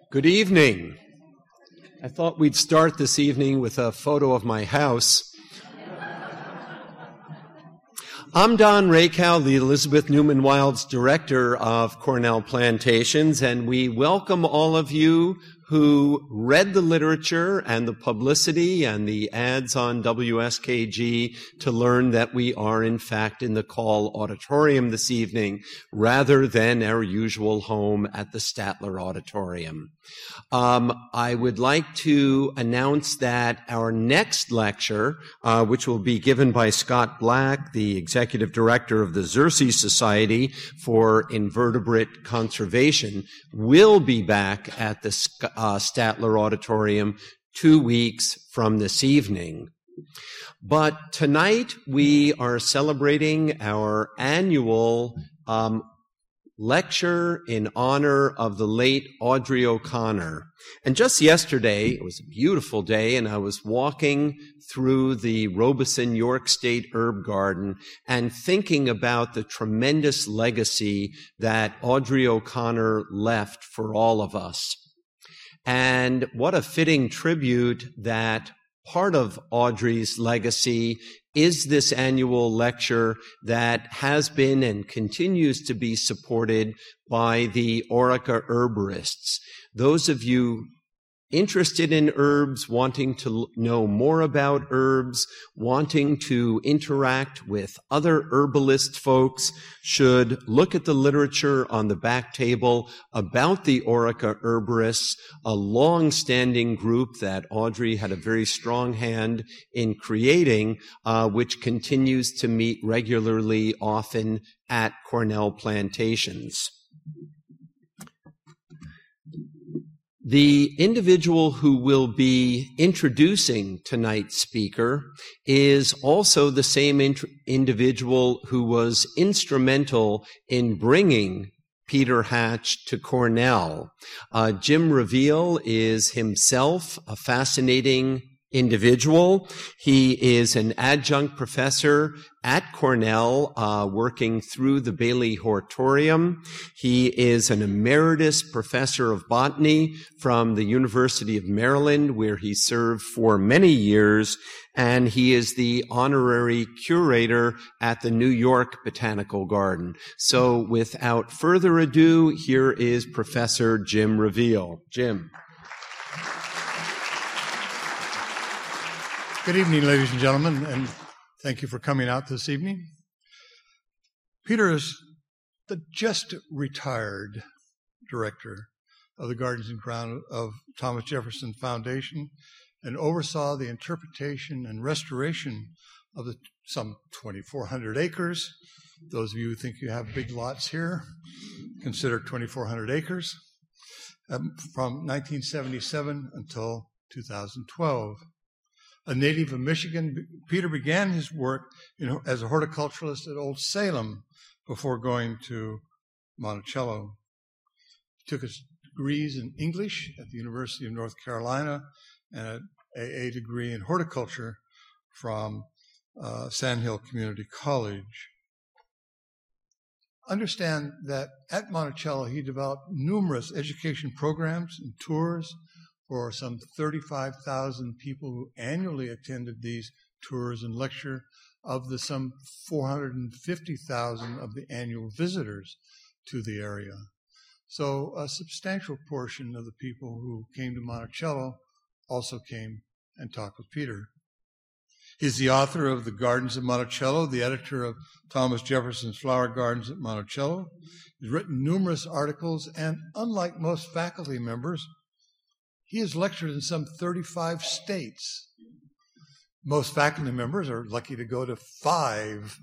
Good evening. I thought we'd start this evening with a photo of my house. I'm Don Rakow, the Elizabeth Newman Wilds Director of Cornell Plantations, and we welcome all of you who read the literature and the publicity and the ads on WSKG to learn that we are, in fact, in the Call Auditorium this evening, rather than our usual home at the Statler Auditorium. I would like to announce that our next lecture, which will be given by Scott Black, the Executive Director of the Xerces Society for Invertebrate Conservation, will be back at the Statler Auditorium 2 weeks from this evening. But tonight we are celebrating our annual lecture in honor of the late Audrey O'Connor. And just yesterday, it was a beautiful day, and I was walking through the Robeson York State Herb Garden and thinking about the tremendous legacy that Audrey O'Connor left for all of us. And what a fitting tribute that part of Audrey's legacy is this annual lecture that has been and continues to be supported by the Orica herborists. Those of you interested in herbs, wanting to know more about herbs, wanting to interact with other herbalist folks, should look at the literature on the back table about the Orica herborists, a long-standing group that Audrey had a very strong hand in creating, which continues to meet regularly, often at Cornell Plantations. The individual who will be introducing tonight's speaker is also the same individual who was instrumental in bringing Peter Hatch to Cornell. Jim Reveal is himself a fascinating individual. He is an adjunct professor at Cornell, working through the Bailey Hortorium. He is an emeritus professor of botany from the University of Maryland, where he served for many years, and he is the honorary curator at the New York Botanical Garden. So without further ado, here is Professor Jim Reveal. Jim. Good evening, ladies and gentlemen, and thank you for coming out this evening. Peter is the just retired director of the Gardens and Grounds of Thomas Jefferson Foundation and oversaw the interpretation and restoration of the some 2,400 acres. Those of you who think you have big lots here, consider 2,400 acres, from 1977 until 2012. A native of Michigan, Peter began his work as a horticulturalist at Old Salem before going to Monticello. He took his degrees in English at the University of North Carolina and an AA degree in horticulture from Sandhill Community College. Understand that at Monticello he developed numerous education programs and tours for some 35,000 people who annually attended these tours and lecture, of the some 450,000 of the annual visitors to the area. So a substantial portion of the people who came to Monticello also came and talked with Peter. He's the author of The Gardens of Monticello, the editor of Thomas Jefferson's Flower Gardens at Monticello. He's written numerous articles, and unlike most faculty members, he has lectured in some 35 states. Most faculty members are lucky to go to 5.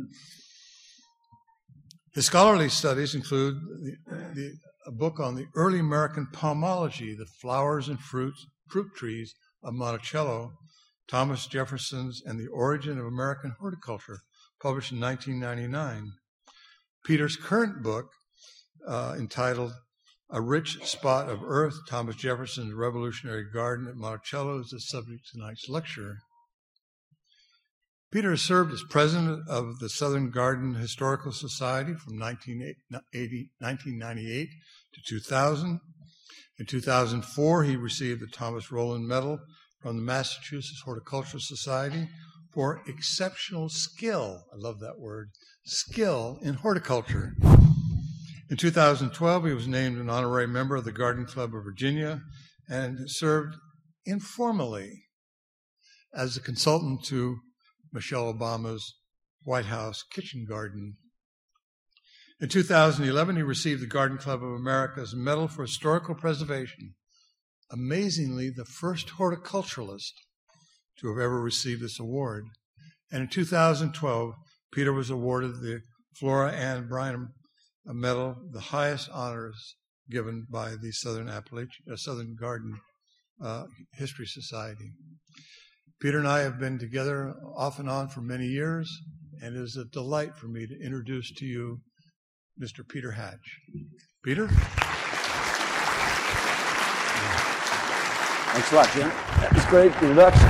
His scholarly studies include a book on the early American pomology, the flowers and fruit trees of Monticello, Thomas Jefferson's and the Origin of American Horticulture, published in 1999. Peter's current book, entitled A Rich Spot of Earth, Thomas Jefferson's Revolutionary Garden at Monticello, is the subject of tonight's lecture. Peter has served as president of the Southern Garden Historical Society from 1998 to 2000. In 2004, he received the Thomas Rowland Medal from the Massachusetts Horticultural Society for exceptional skill. I love that word, skill in horticulture. In 2012, he was named an honorary member of the Garden Club of Virginia and served informally as a consultant to Michelle Obama's White House kitchen garden. In 2011, he received the Garden Club of America's Medal for Historical Preservation. Amazingly, the first horticulturalist to have ever received this award. And in 2012, Peter was awarded the Flora Ann Bryan Medal, the highest honors given by the Southern Garden History Society. Peter and I have been together off and on for many years, and it is a delight for me to introduce to you Mr. Peter Hatch. Peter? Thanks a lot, Jim. That was a great introduction.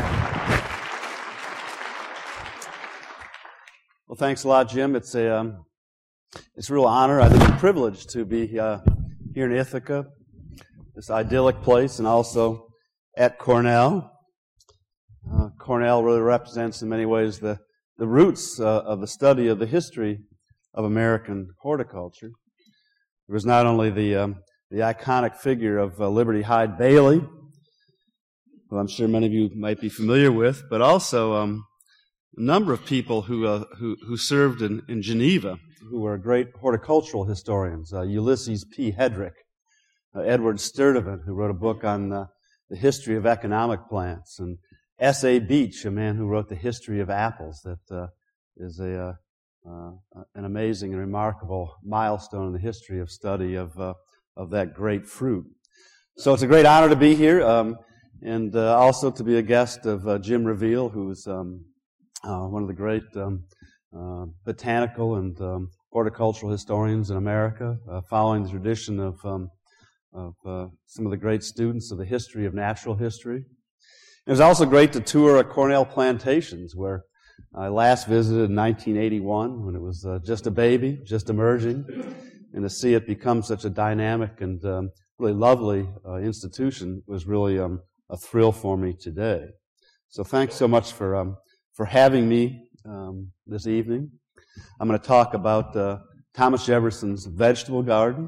Well, thanks a lot, Jim. It's a real honor, I think, a privilege to be here in Ithaca, this idyllic place, and also at Cornell. Cornell really represents, in many ways, the roots of the study of the history of American horticulture. There was not only the iconic figure of Liberty Hyde Bailey, who I'm sure many of you might be familiar with, but also a number of people who served in Geneva, who were great horticultural historians. Ulysses P. Hedrick, Edward Sturdivant, who wrote a book on the history of economic plants, and S.A. Beach, a man who wrote the history of apples, that is an amazing and remarkable milestone in the history of study of that great fruit. So it's a great honor to be here, and also to be a guest of Jim Reveal, who is one of the great botanical and horticultural historians in America, following the tradition of some of the great students of the history of natural history. It was also great to tour Cornell Plantations, where I last visited in 1981 when it was just a baby, just emerging, and to see it become such a dynamic and really lovely institution was really a thrill for me today. So thanks so much for having me this evening. I'm going to talk about Thomas Jefferson's vegetable garden.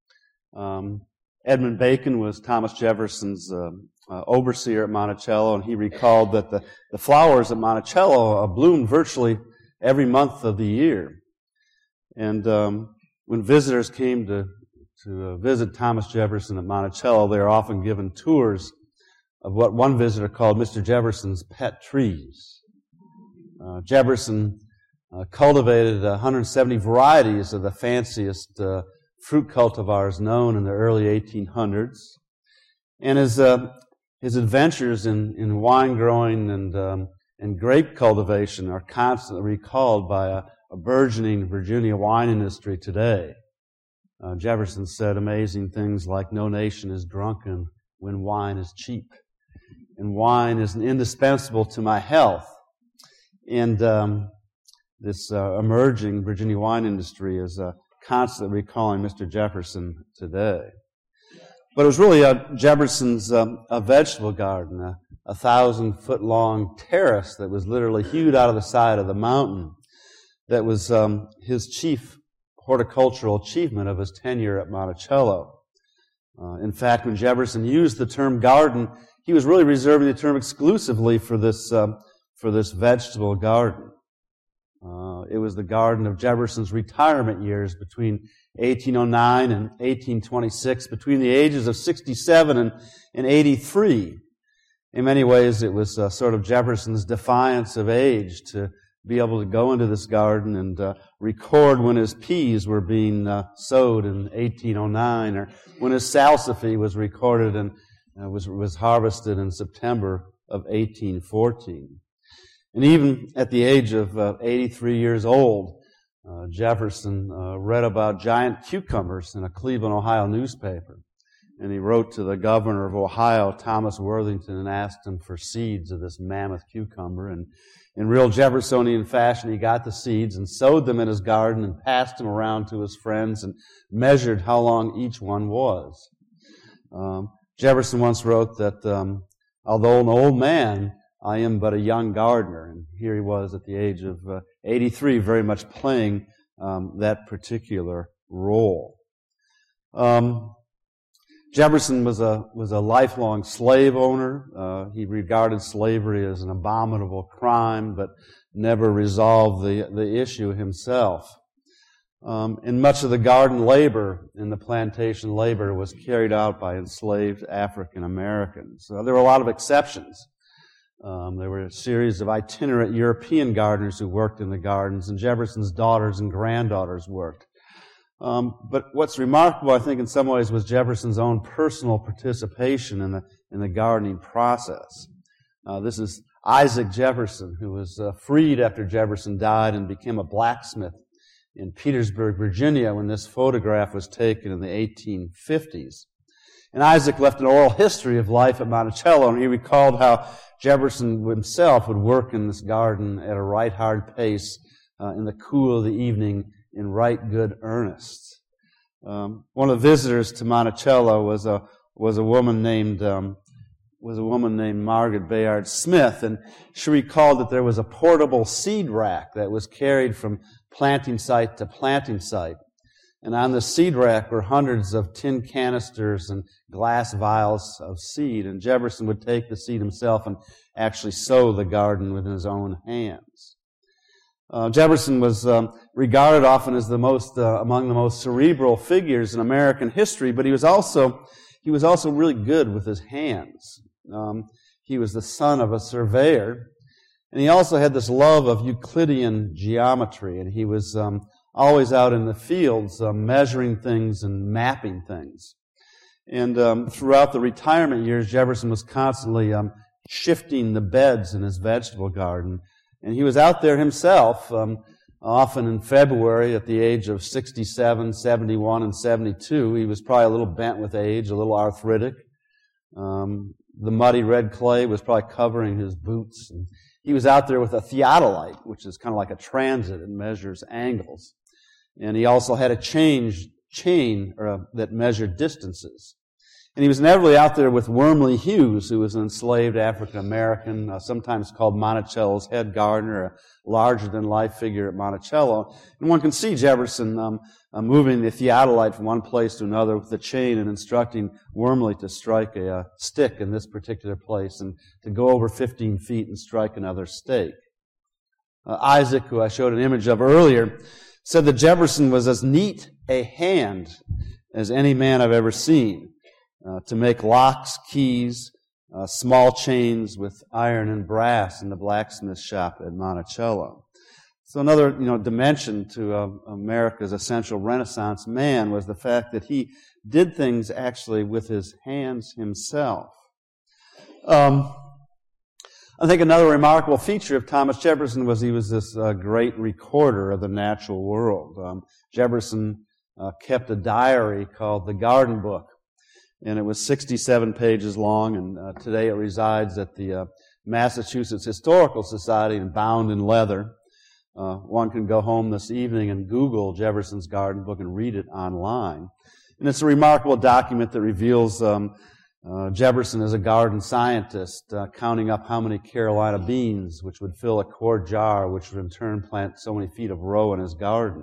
Edmund Bacon was Thomas Jefferson's overseer at Monticello, and he recalled that the flowers at Monticello bloomed virtually every month of the year. And when visitors came to visit Thomas Jefferson at Monticello, they were often given tours of what one visitor called Mr. Jefferson's pet trees. Jefferson cultivated 170 varieties of the fanciest fruit cultivars known in the early 1800s. And his adventures in wine growing and grape cultivation are constantly recalled by a burgeoning Virginia wine industry today. Jefferson said amazing things like, "No nation is drunken when wine is cheap, and wine is indispensable to my health." And this emerging Virginia wine industry is constantly recalling Mr. Jefferson today. But it was really Jefferson's a vegetable garden, a 1,000-foot-long terrace that was literally hewed out of the side of the mountain, that was his chief horticultural achievement of his tenure at Monticello. In fact, when Jefferson used the term garden, he was really reserving the term exclusively for this vegetable garden. It was the garden of Jefferson's retirement years between 1809 and 1826, between the ages of 67 and 83. In many ways, it was sort of Jefferson's defiance of age to be able to go into this garden and record when his peas were being sowed in 1809, or when his salsify was recorded and was harvested in September of 1814. And even at the age of 83 years old, Jefferson read about giant cucumbers in a Cleveland, Ohio newspaper. And he wrote to the governor of Ohio, Thomas Worthington, and asked him for seeds of this mammoth cucumber. And in real Jeffersonian fashion, he got the seeds and sowed them in his garden and passed them around to his friends and measured how long each one was. Jefferson once wrote that, although an old man, I am but a young gardener. And here he was at the age of 83, very much playing that particular role. Jefferson was a lifelong slave owner. He regarded slavery as an abominable crime, but never resolved the issue himself. And much of the garden labor and the plantation labor was carried out by enslaved African Americans. There were a lot of exceptions. There were a series of itinerant European gardeners who worked in the gardens, and Jefferson's daughters and granddaughters worked. But what's remarkable, I think, in some ways, was Jefferson's own personal participation in the gardening process. This is Isaac Jefferson, who was freed after Jefferson died and became a blacksmith in Petersburg, Virginia, when this photograph was taken in the 1850s. And Isaac left an oral history of life at Monticello, and he recalled how Jefferson himself would work in this garden at a right hard pace in the cool of the evening in right good earnest. One of the visitors to Monticello was a woman named Margaret Bayard Smith, and she recalled that there was a portable seed rack that was carried from planting site to planting site. And on the seed rack were hundreds of tin canisters and glass vials of seed, and Jefferson would take the seed himself and actually sow the garden with his own hands. Jefferson was regarded often as among the most cerebral figures in American history, but he was also really good with his hands. He was the son of a surveyor, and he also had this love of Euclidean geometry, and he was always out in the fields measuring things and mapping things. And throughout the retirement years, Jefferson was constantly shifting the beds in his vegetable garden. And he was out there himself, often in February at the age of 67, 71, and 72. He was probably a little bent with age, a little arthritic. The muddy red clay was probably covering his boots. And he was out there with a theodolite, which is kind of like a transit. It measures angles. And he also had a chain that measured distances. And he was inevitably out there with Wormley Hughes, who was an enslaved African-American, sometimes called Monticello's head gardener, a larger-than-life figure at Monticello. And one can see Jefferson moving the theodolite from one place to another with the chain and instructing Wormley to strike a stick in this particular place and to go over 15 feet and strike another stake. Isaac, who I showed an image of earlier, said that Jefferson was as neat a hand as any man I've ever seen. To make locks, keys, small chains with iron and brass in the blacksmith shop at Monticello. So another, dimension to America's essential Renaissance man was the fact that he did things actually with his hands himself. I think another remarkable feature of Thomas Jefferson was he was this great recorder of the natural world. Jefferson kept a diary called the Garden Book. And it was 67 pages long, and today it resides at the Massachusetts Historical Society and bound in leather. One can go home this evening and Google Jefferson's Garden Book and read it online. And it's a remarkable document that reveals Jefferson as a garden scientist, counting up how many Carolina beans, which would fill a quart jar, which would in turn plant so many feet of row in his garden.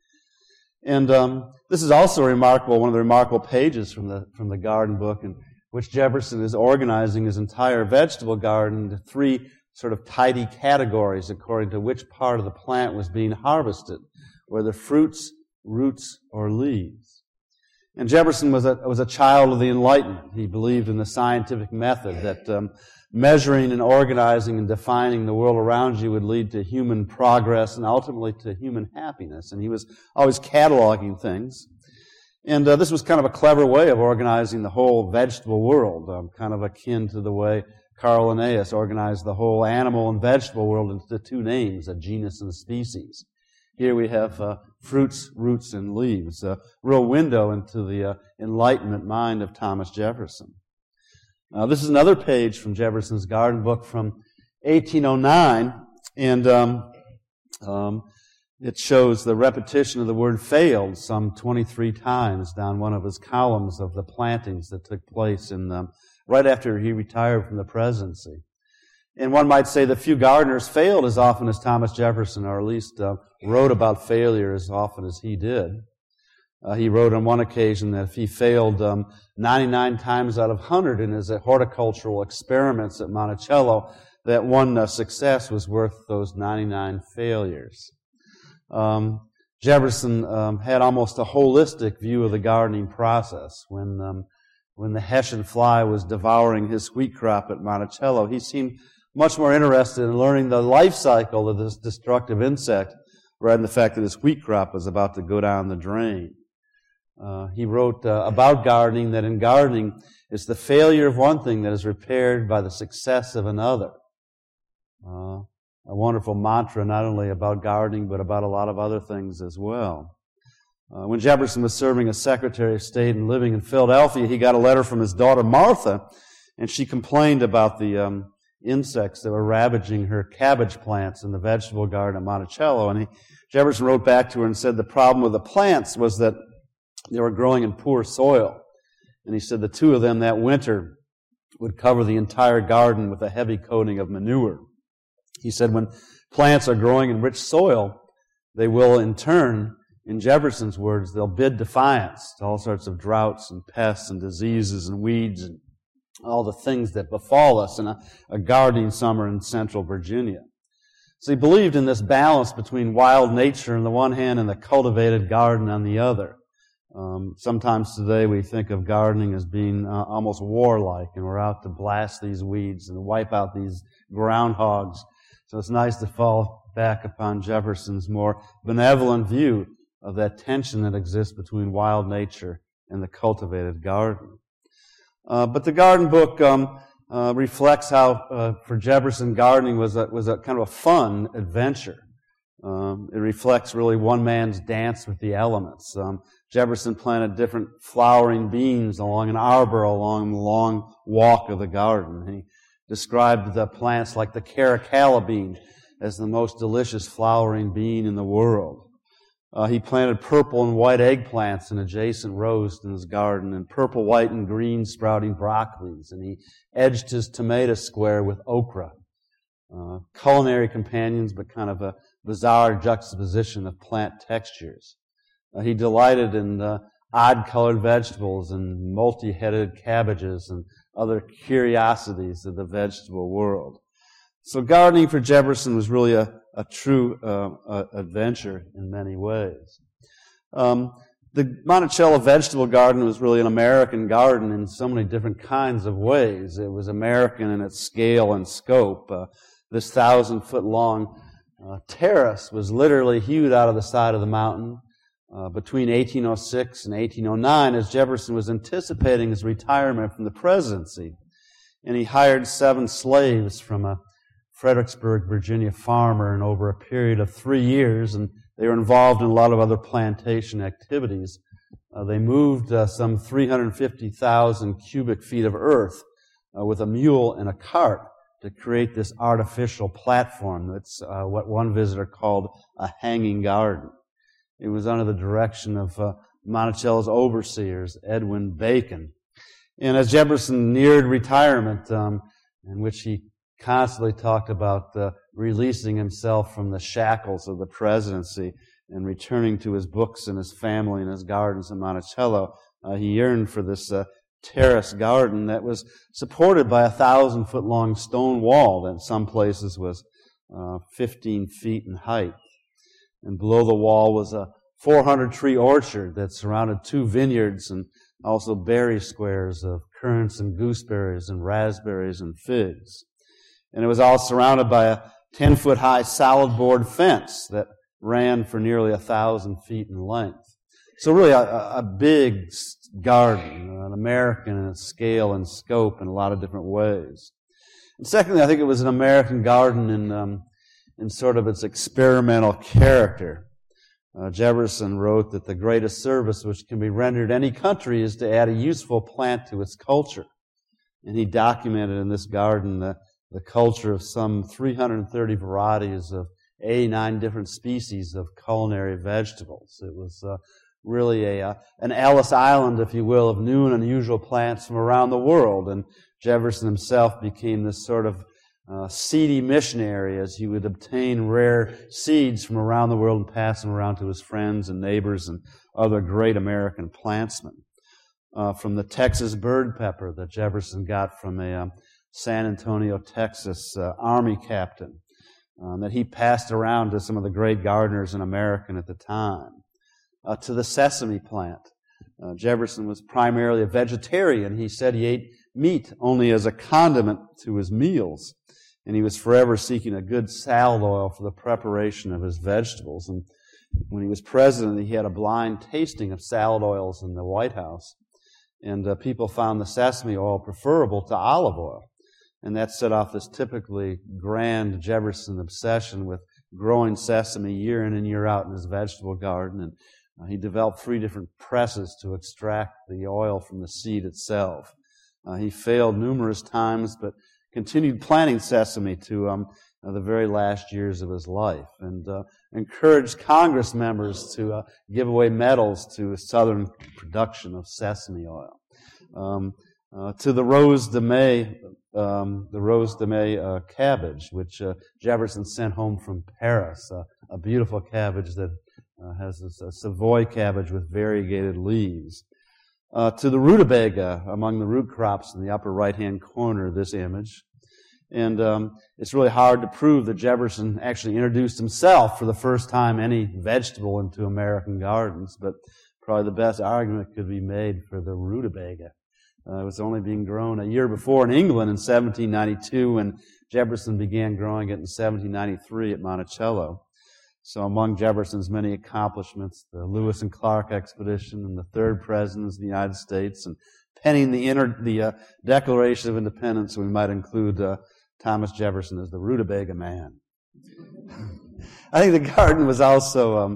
And this is also one of the remarkable pages from the Garden Book, in which Jefferson is organizing his entire vegetable garden into three sort of tidy categories according to which part of the plant was being harvested, whether fruits, roots, or leaves. And Jefferson was a child of the Enlightenment. He believed in the scientific method that measuring and organizing and defining the world around you would lead to human progress and ultimately to human happiness. And he was always cataloging things. And this was kind of a clever way of organizing the whole vegetable world, kind of akin to the way Carl Linnaeus organized the whole animal and vegetable world into two names, a genus and a species. Here we have fruits, roots, and leaves, a real window into the Enlightenment mind of Thomas Jefferson. This is another page from Jefferson's Garden Book from 1809, and It shows the repetition of the word failed some 23 times down one of his columns of the plantings that took place right after he retired from the presidency. And one might say that few gardeners failed as often as Thomas Jefferson, or at least wrote about failure as often as he did. He wrote on one occasion that if he failed 99 times out of 100 in his horticultural experiments at Monticello, that one success was worth those 99 failures. Jefferson had almost a holistic view of the gardening process. When the Hessian fly was devouring his wheat crop at Monticello, he seemed much more interested in learning the life cycle of this destructive insect rather than the fact that his wheat crop was about to go down the drain. He wrote about gardening that in gardening, it's the failure of one thing that is repaired by the success of another. A wonderful mantra not only about gardening, but about a lot of other things as well. When Jefferson was serving as Secretary of State and living in Philadelphia, he got a letter from his daughter Martha, and she complained about the insects that were ravaging her cabbage plants in the vegetable garden at Monticello. And Jefferson wrote back to her and said the problem with the plants was that they were growing in poor soil. And he said the two of them that winter would cover the entire garden with a heavy coating of manure. He said when plants are growing in rich soil, they will in turn, in Jefferson's words, they'll bid defiance to all sorts of droughts and pests and diseases and weeds and all the things that befall us in a gardening summer in central Virginia. So he believed in this balance between wild nature on the one hand and the cultivated garden on the other. Sometimes today we think of gardening as being almost warlike, and we're out to blast these weeds and wipe out these groundhogs. So it's nice to fall back upon Jefferson's more benevolent view of that tension that exists between wild nature and the cultivated garden. But the garden book reflects how, for Jefferson, gardening was a kind of a fun adventure. It reflects really one man's dance with the elements. Jefferson planted different flowering beans along an arbor along the long walk of the garden. He described the plants like the caracalla bean as the most delicious flowering bean in the world. He planted purple and white eggplants in adjacent rows in his garden, and purple, white, and green sprouting broccolis, and he edged his tomato square with okra. Culinary companions, but kind of a bizarre juxtaposition of plant textures. He delighted in odd-colored vegetables and multi-headed cabbages and other curiosities of the vegetable world. So gardening for Jefferson was really a true adventure in many ways. The Monticello vegetable garden was really an American garden in so many different kinds of ways. It was American in its scale and scope. This 1,000-foot-long terrace was literally hewed out of the side of the mountain between 1806 and 1809 as Jefferson was anticipating his retirement from the presidency. And he hired 7 slaves from a Fredericksburg, Virginia farmer, and over a period of 3 years, and they were involved in a lot of other plantation activities. They moved some 350,000 cubic feet of earth with a mule and a cart to create this artificial platform that's what one visitor called a hanging garden. It was under the direction of Monticello's overseers, Edwin Bacon. And as Jefferson neared retirement, in which he constantly talked about releasing himself from the shackles of the presidency and returning to his books and his family and his gardens in Monticello, he yearned for this terrace garden that was supported by a 1,000-foot-long stone wall that in some places was 15 feet in height. And below the wall was a 400-tree orchard that surrounded 2 vineyards and also berry squares of currants and gooseberries and raspberries and figs. And it was all surrounded by a 10-foot-high solid board fence that ran for nearly 1,000 feet in length. So really a big garden, an American in its scale and scope in a lot of different ways. And secondly, I think it was an American garden in sort of its experimental character. Jefferson wrote that the greatest service which can be rendered any country is to add a useful plant to its culture. And he documented in this garden the culture of some 330 varieties of 89 different species of culinary vegetables. It was really an Ellis Island, if you will, of new and unusual plants from around the world. And Jefferson himself became this sort of seedy missionary, as he would obtain rare seeds from around the world and pass them around to his friends and neighbors and other great American plantsmen. From the Texas bird pepper that Jefferson got from a San Antonio, Texas Army captain that he passed around to some of the great gardeners in America at the time. To the sesame plant. Jefferson was primarily a vegetarian. He said he ate meat only as a condiment to his meals. And he was forever seeking a good salad oil for the preparation of his vegetables. And when he was president, he had a blind tasting of salad oils in the White House. And people found the sesame oil preferable to olive oil. And that set off this typically grand Jefferson obsession with growing sesame year in and year out in his vegetable garden. And he developed 3 different presses to extract the oil from the seed itself. He failed numerous times, but continued planting sesame to the very last years of his life, and encouraged Congress members to give away medals to Southern production of sesame oil. To the Rose de May cabbage, which Jefferson sent home from Paris, a beautiful cabbage that has this Savoy cabbage with variegated leaves. To the rutabaga among the root crops in the upper right-hand corner of this image. And it's really hard to prove that Jefferson actually introduced himself for the first time any vegetable into American gardens, but probably the best argument could be made for the rutabaga. It was only being grown a year before in England in 1792, and Jefferson began growing it in 1793 at Monticello. So among Jefferson's many accomplishments, the Lewis and Clark expedition and the 3rd presidents of the United States, and penning the Declaration of Independence, we might include Thomas Jefferson as the rutabaga man. I think the garden was also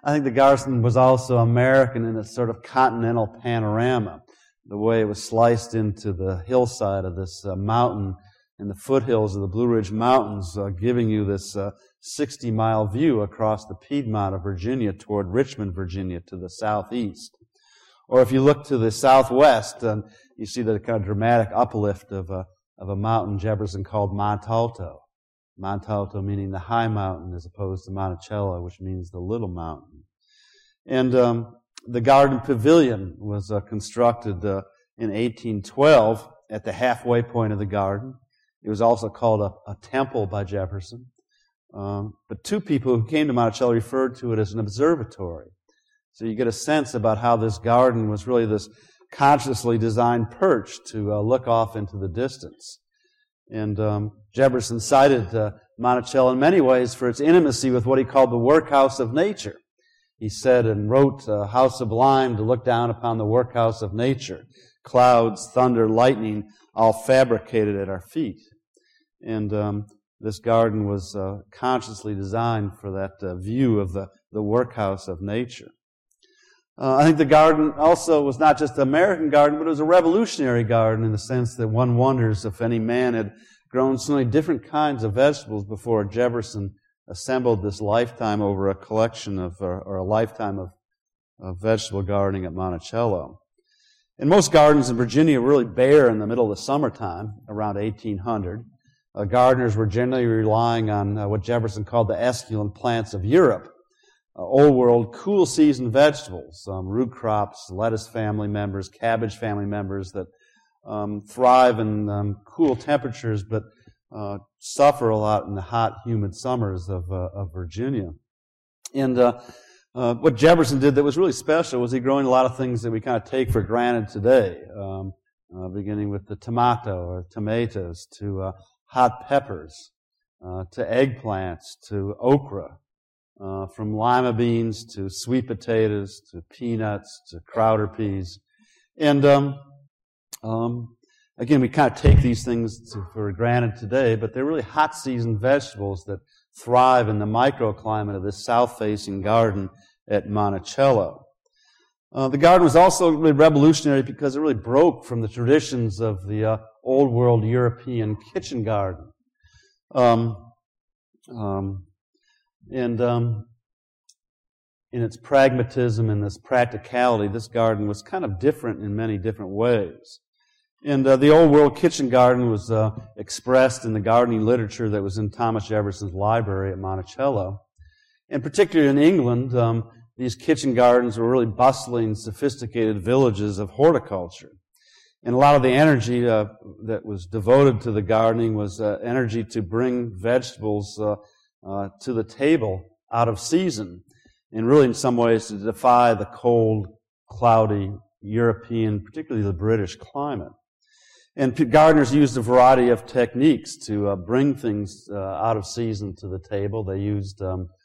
American in its sort of continental panorama. The way it was sliced into the hillside of this mountain in the foothills of the Blue Ridge Mountains, giving you this 60-mile view across the Piedmont of Virginia toward Richmond, Virginia, to the southeast. Or if you look to the southwest, you see the kind of dramatic uplift of a mountain Jefferson called Montalto. Montalto meaning the high mountain as opposed to Monticello, which means the little mountain. And the garden pavilion was constructed in 1812 at the halfway point of the garden. It was also called a temple by Jefferson. But 2 people who came to Monticello referred to it as an observatory. So you get a sense about how this garden was really this consciously designed perch to look off into the distance. And Jefferson cited Monticello in many ways for its intimacy with what he called the workhouse of nature. He said and wrote, "How sublime to look down upon the workhouse of nature. Clouds, thunder, lightning, all fabricated at our feet." And this garden was consciously designed for that view of the workhouse of nature. I think the garden also was not just an American garden, but it was a revolutionary garden in the sense that one wonders if any man had grown so many different kinds of vegetables before Jefferson assembled this lifetime over a collection of, or a lifetime of vegetable gardening at Monticello. And most gardens in Virginia were really bare in the middle of the summertime, around 1800. Gardeners were generally relying on what Jefferson called the esculent plants of Europe, old world cool season vegetables, root crops, lettuce family members, cabbage family members that thrive in cool temperatures but suffer a lot in the hot, humid summers of Virginia. And what Jefferson did that was really special was he growing a lot of things that we kind of take for granted today, beginning with the tomato or tomatoes to hot peppers, to eggplants, to okra, from lima beans to sweet potatoes, to peanuts, to Crowder peas. And again, we kind of take these things for granted today, but they're really hot season vegetables that thrive in the microclimate of this south-facing garden at Monticello. The garden was also really revolutionary because it really broke from the traditions of the old world European kitchen garden. And in its pragmatism and this practicality, this garden was kind of different in many different ways. And the old world kitchen garden was expressed in the gardening literature that was in Thomas Jefferson's library at Monticello. And particularly in England, these kitchen gardens were really bustling, sophisticated villages of horticulture. And a lot of the energy that was devoted to the gardening was energy to bring vegetables to the table out of season, and really in some ways to defy the cold, cloudy European, particularly the British climate. And gardeners used a variety of techniques to bring things out of season to the table. They used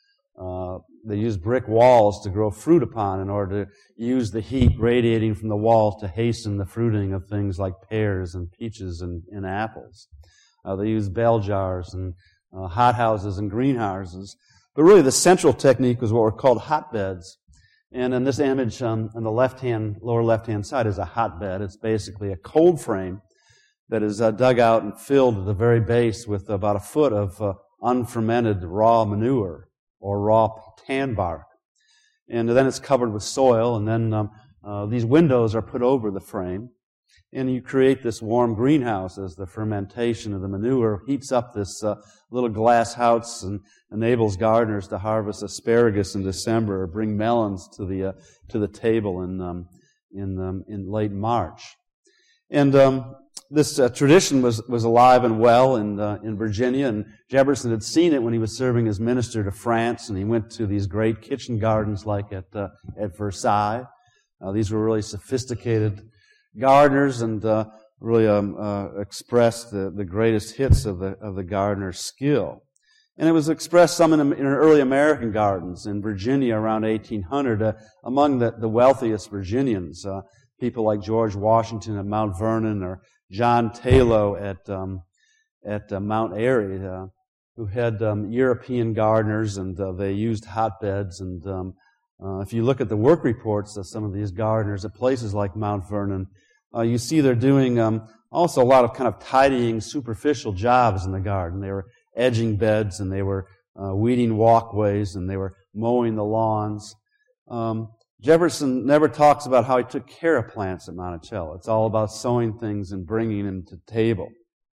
brick walls to grow fruit upon in order to use the heat radiating from the walls to hasten the fruiting of things like pears and peaches and apples. They used bell jars and hothouses and greenhouses. But really the central technique was what were called hotbeds. And in this image on the lower left-hand side is a hotbed. It's basically a cold frame that is dug out and filled at the very base with about a foot of unfermented raw manure or raw tan bark. And then it's covered with soil, and then these windows are put over the frame. And you create this warm greenhouse as the fermentation of the manure heats up this little glass house and enables gardeners to harvest asparagus in December or bring melons to the table in late March. And this tradition was alive and well in Virginia, and Jefferson had seen it when he was serving as minister to France, and he went to these great kitchen gardens like at Versailles. These were really sophisticated gardeners and really expressed the greatest hits of the gardener's skill. And it was expressed some in early American gardens in Virginia around 1800 among the wealthiest Virginians, people like George Washington at Mount Vernon or John Taylor at Mount Airy, who had European gardeners, and they used hotbeds. And if you look at the work reports of some of these gardeners at places like Mount Vernon, you see they're doing also a lot of kind of tidying, superficial jobs in the garden. They were edging beds, and they were weeding walkways, and they were mowing the lawns. Jefferson never talks about how he took care of plants at Monticello. It's all about sowing things and bringing them to the table.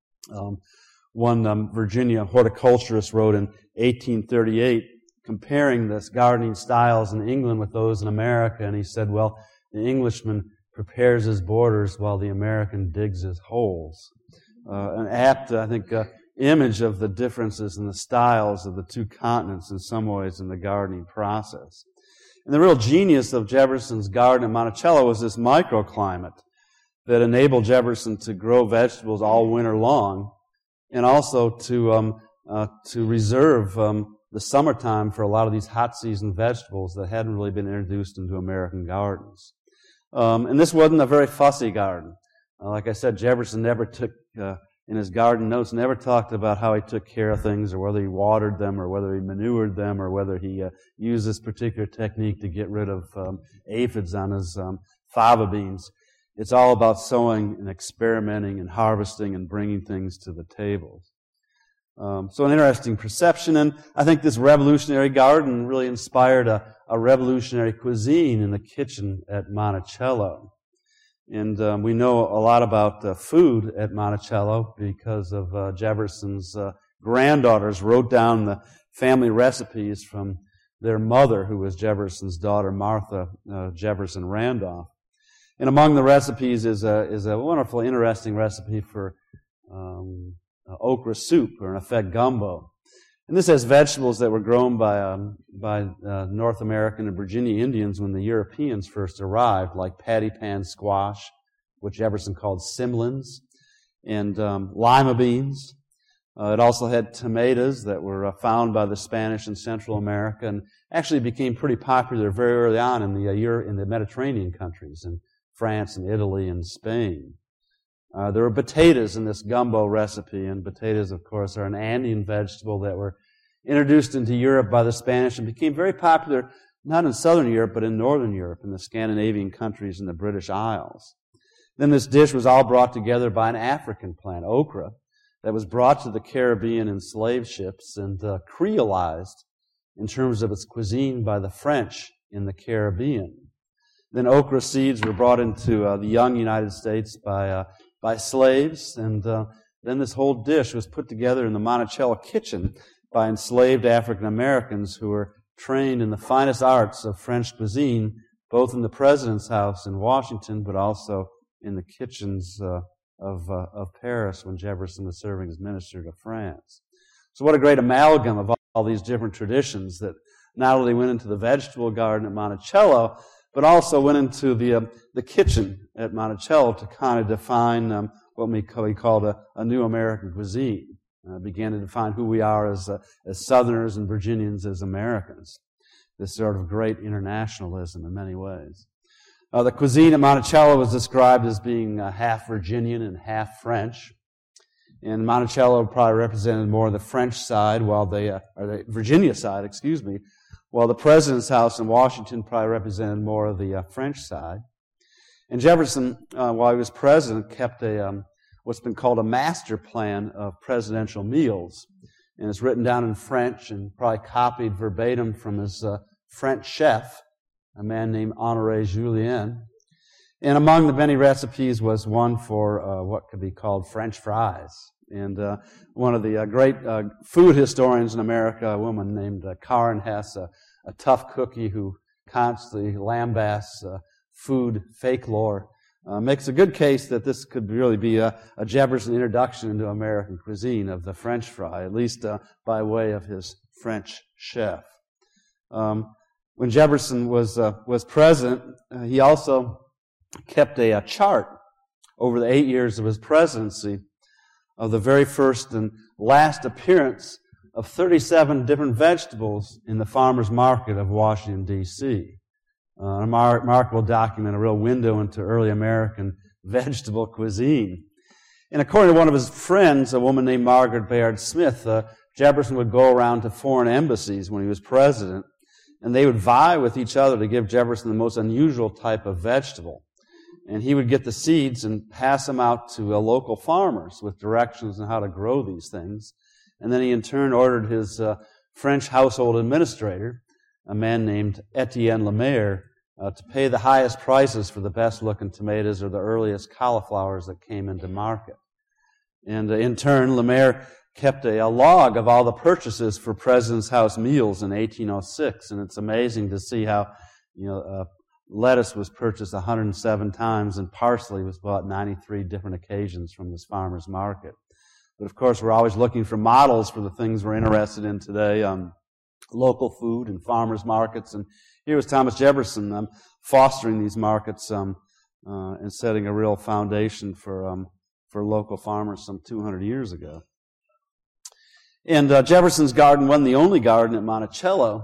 One Virginia horticulturist wrote in 1838, comparing this gardening styles in England with those in America, and he said, well, the Englishman prepares his borders while the American digs his holes. An apt, I think, image of the differences in the styles of the two continents in some ways in the gardening process. And the real genius of Jefferson's garden at Monticello was this microclimate that enabled Jefferson to grow vegetables all winter long, and also to reserve the summertime for a lot of these hot season vegetables that hadn't really been introduced into American gardens. And this wasn't a very fussy garden. Like I said, Jefferson never took, in his garden notes, never talked about how he took care of things or whether he watered them or whether he manured them or whether he used this particular technique to get rid of aphids on his fava beans. It's all about sowing and experimenting and harvesting and bringing things to the tables. So an interesting perception, and I think this revolutionary garden really inspired a revolutionary cuisine in the kitchen at Monticello. And we know a lot about food at Monticello because of Jefferson's granddaughters wrote down the family recipes from their mother, who was Jefferson's daughter, Martha Jefferson Randolph. And among the recipes is a wonderful, interesting recipe for okra soup, or in effect gumbo. And this has vegetables that were grown by North American and Virginia Indians when the Europeans first arrived, like patty pan squash, which Jefferson called simlins, and lima beans. It also had tomatoes that were found by the Spanish in Central America, and actually became pretty popular very early on in the Mediterranean countries, in France and Italy and Spain. There were potatoes in this gumbo recipe, and potatoes, of course, are an Andean vegetable that were introduced into Europe by the Spanish and became very popular, not in southern Europe, but in northern Europe, in the Scandinavian countries and the British Isles. Then this dish was all brought together by an African plant, okra, that was brought to the Caribbean in slave ships and creolized in terms of its cuisine by the French in the Caribbean. Then okra seeds were brought into the young United States by slaves, and then this whole dish was put together in the Monticello kitchen by enslaved African Americans who were trained in the finest arts of French cuisine, both in the President's house in Washington, but also in the kitchens of Paris when Jefferson was serving as minister to France. So what a great amalgam of all these different traditions that not only went into the vegetable garden at Monticello, but also went into the kitchen at Monticello to kind of define what we called a new American cuisine. Began to define who we are as Southerners and Virginians as Americans. This sort of great internationalism in many ways. The cuisine at Monticello was described as being half Virginian and half French. And Monticello probably represented more of the French side, or the Virginia side, while the President's house in Washington probably represented more of the French side. And Jefferson, while he was president, kept what's been called a master plan of presidential meals. And it's written down in French and probably copied verbatim from his French chef, a man named Honoré Julien. And among the many recipes was one for what could be called French fries. And one of the great food historians in America, a woman named Karen Hess, a tough cookie who constantly lambasts food fake lore, makes a good case that this could really be a Jefferson introduction into American cuisine of the French fry, at least by way of his French chef. When Jefferson was president, he also kept a chart over the 8 years of his presidency of the very first and last appearance of 37 different vegetables in the farmers market of Washington, D.C. A remarkable document, a real window into early American vegetable cuisine. And according to one of his friends, a woman named Margaret Bayard Smith, Jefferson would go around to foreign embassies when he was president, and they would vie with each other to give Jefferson the most unusual type of vegetable. And he would get the seeds and pass them out to local farmers with directions on how to grow these things. And then he in turn ordered his French household administrator, a man named Etienne Lemaire, to pay the highest prices for the best-looking tomatoes or the earliest cauliflowers that came into market. And in turn, Lemaire kept a log of all the purchases for President's House meals in 1806, and it's amazing to see how, lettuce was purchased 107 times and parsley was bought 93 different occasions from this farmer's market. But of course, we're always looking for models for the things we're interested in today, local food and farmers markets. And here was Thomas Jefferson fostering these markets and setting a real foundation for local farmers some 200 years ago. And Jefferson's garden wasn't the only garden at Monticello.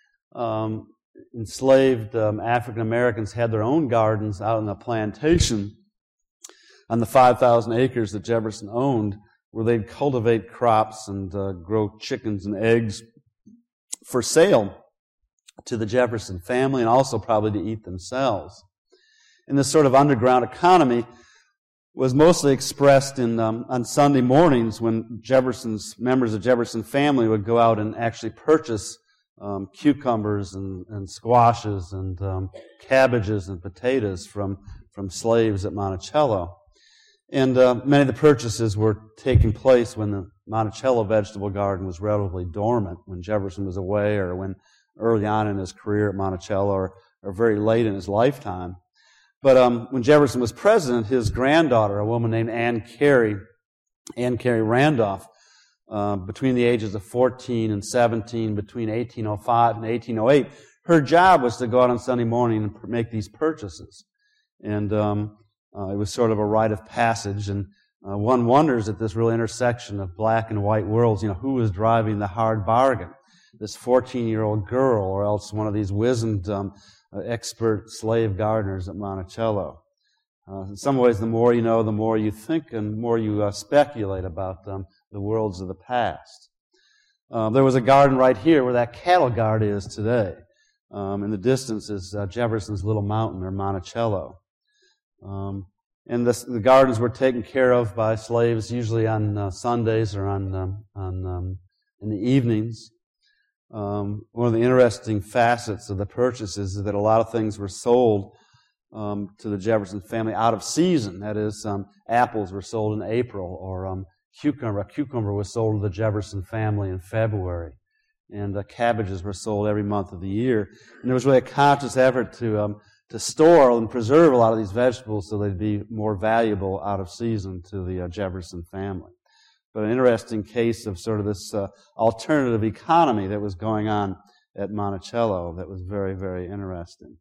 Enslaved African Americans had their own gardens out on the plantation on the 5,000 acres that Jefferson owned, where they'd cultivate crops and grow chickens and eggs for sale to the Jefferson family and also probably to eat themselves. And this sort of underground economy was mostly expressed in on Sunday mornings when members of Jefferson family would go out and actually purchase cucumbers and squashes and cabbages and potatoes from slaves at Monticello. And many of the purchases were taking place when the Monticello vegetable garden was relatively dormant, when Jefferson was away or when early on in his career at Monticello or very late in his lifetime. But when Jefferson was president, his granddaughter, a woman named Ann Carey Randolph, between the ages of 14 and 17, between 1805 and 1808, her job was to go out on Sunday morning and make these purchases. And it was sort of a rite of passage, and one wonders at this real intersection of black and white worlds, who was driving the hard bargain? This 14-year-old girl, or else one of these wizened, expert slave gardeners at Monticello. In some ways, the more you know, the more you think and the more you speculate about the worlds of the past. There was a garden right here where that cattle guard is today. In the distance is Jefferson's Little Mountain, or Monticello. And the gardens were taken care of by slaves, usually on Sundays or in the evenings. one of the interesting facets of the purchases is that a lot of things were sold to the Jefferson family out of season. That is, apples were sold in April, or a cucumber was sold to the Jefferson family in February, and cabbages were sold every month of the year. And there was really a conscious effort to store and preserve a lot of these vegetables so they'd be more valuable out of season to the Jefferson family. But an interesting case of sort of this alternative economy that was going on at Monticello that was very, very interesting.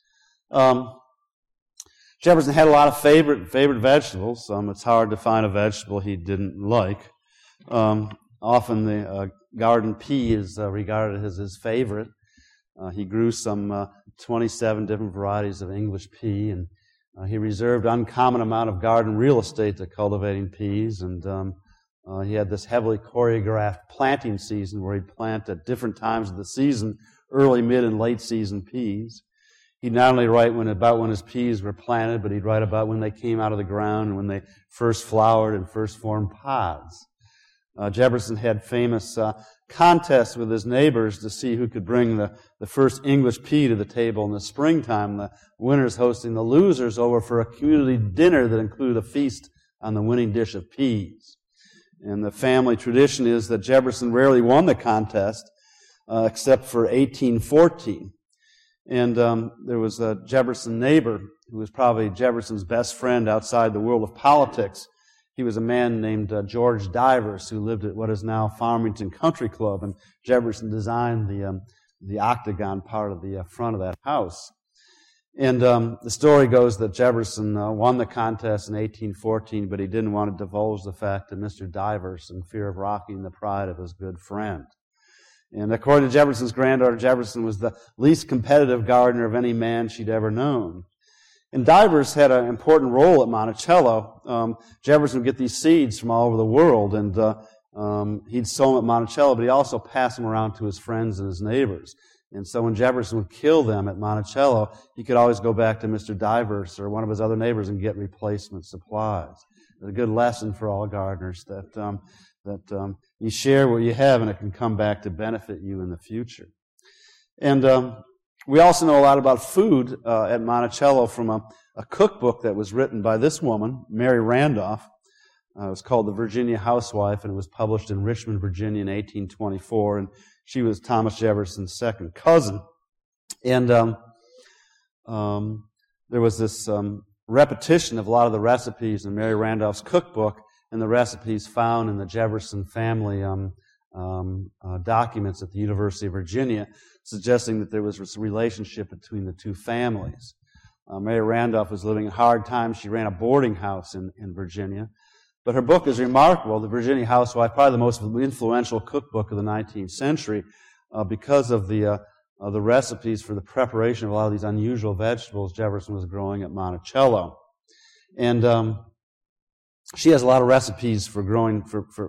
Jefferson had a lot of favorite vegetables. It's hard to find a vegetable he didn't like. Often the garden pea is regarded as his favorite. He grew some 27 different varieties of English pea, and he reserved uncommon amount of garden real estate to cultivating peas, and he had this heavily choreographed planting season where he'd plant at different times of the season, early, mid, and late season peas. He'd not only write about when his peas were planted, but he'd write about when they came out of the ground and when they first flowered and first formed pods. Jefferson had famous contests with his neighbors to see who could bring the first English pea to the table in the springtime, the winners hosting the losers over for a community dinner that included a feast on the winning dish of peas. And the family tradition is that Jefferson rarely won the contest, except for 1814. And there was a Jefferson neighbor who was probably Jefferson's best friend outside the world of politics. He was a man named George Divers, who lived at what is now Farmington Country Club, and Jefferson designed the octagon part of the front of that house. And the story goes that Jefferson won the contest in 1814, but he didn't want to divulge the fact to Mr. Divers in fear of rocking the pride of his good friend. And according to Jefferson's granddaughter, Jefferson was the least competitive gardener of any man she'd ever known. And Divers had an important role at Monticello. Jefferson would get these seeds from all over the world, and he'd sow them at Monticello, but he also passed them around to his friends and his neighbors. And so when Jefferson would kill them at Monticello, he could always go back to Mr. Divers or one of his other neighbors and get replacement supplies. It's a good lesson for all gardeners that you share what you have and it can come back to benefit you in the future. And we also know a lot about food at Monticello from a cookbook that was written by this woman, Mary Randolph. It was called The Virginia Housewife, and it was published in Richmond, Virginia in 1824. And she was Thomas Jefferson's second cousin. And there was this repetition of a lot of the recipes in Mary Randolph's cookbook and the recipes found in the Jefferson family documents at the University of Virginia, suggesting that there was this relationship between the two families. Mary Randolph was living in hard times. She ran a boarding house in Virginia. But her book is remarkable, The Virginia Housewife, probably the most influential cookbook of the 19th century, because of the recipes for the preparation of a lot of these unusual vegetables Jefferson was growing at Monticello. And she has a lot of recipes for growing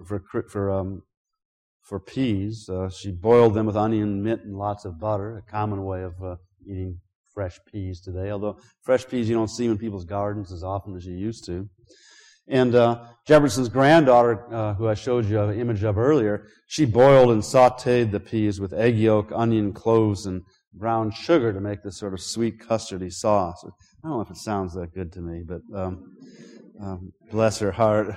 for peas. She boiled them with onion, mint, and lots of butter, a common way of eating fresh peas today, although fresh peas you don't see in people's gardens as often as you used to. And Jefferson's granddaughter, who I showed you an image of earlier, she boiled and sautéed the peas with egg yolk, onion, cloves, and brown sugar to make this sort of sweet custardy sauce. I don't know if it sounds that good to me, but bless her heart.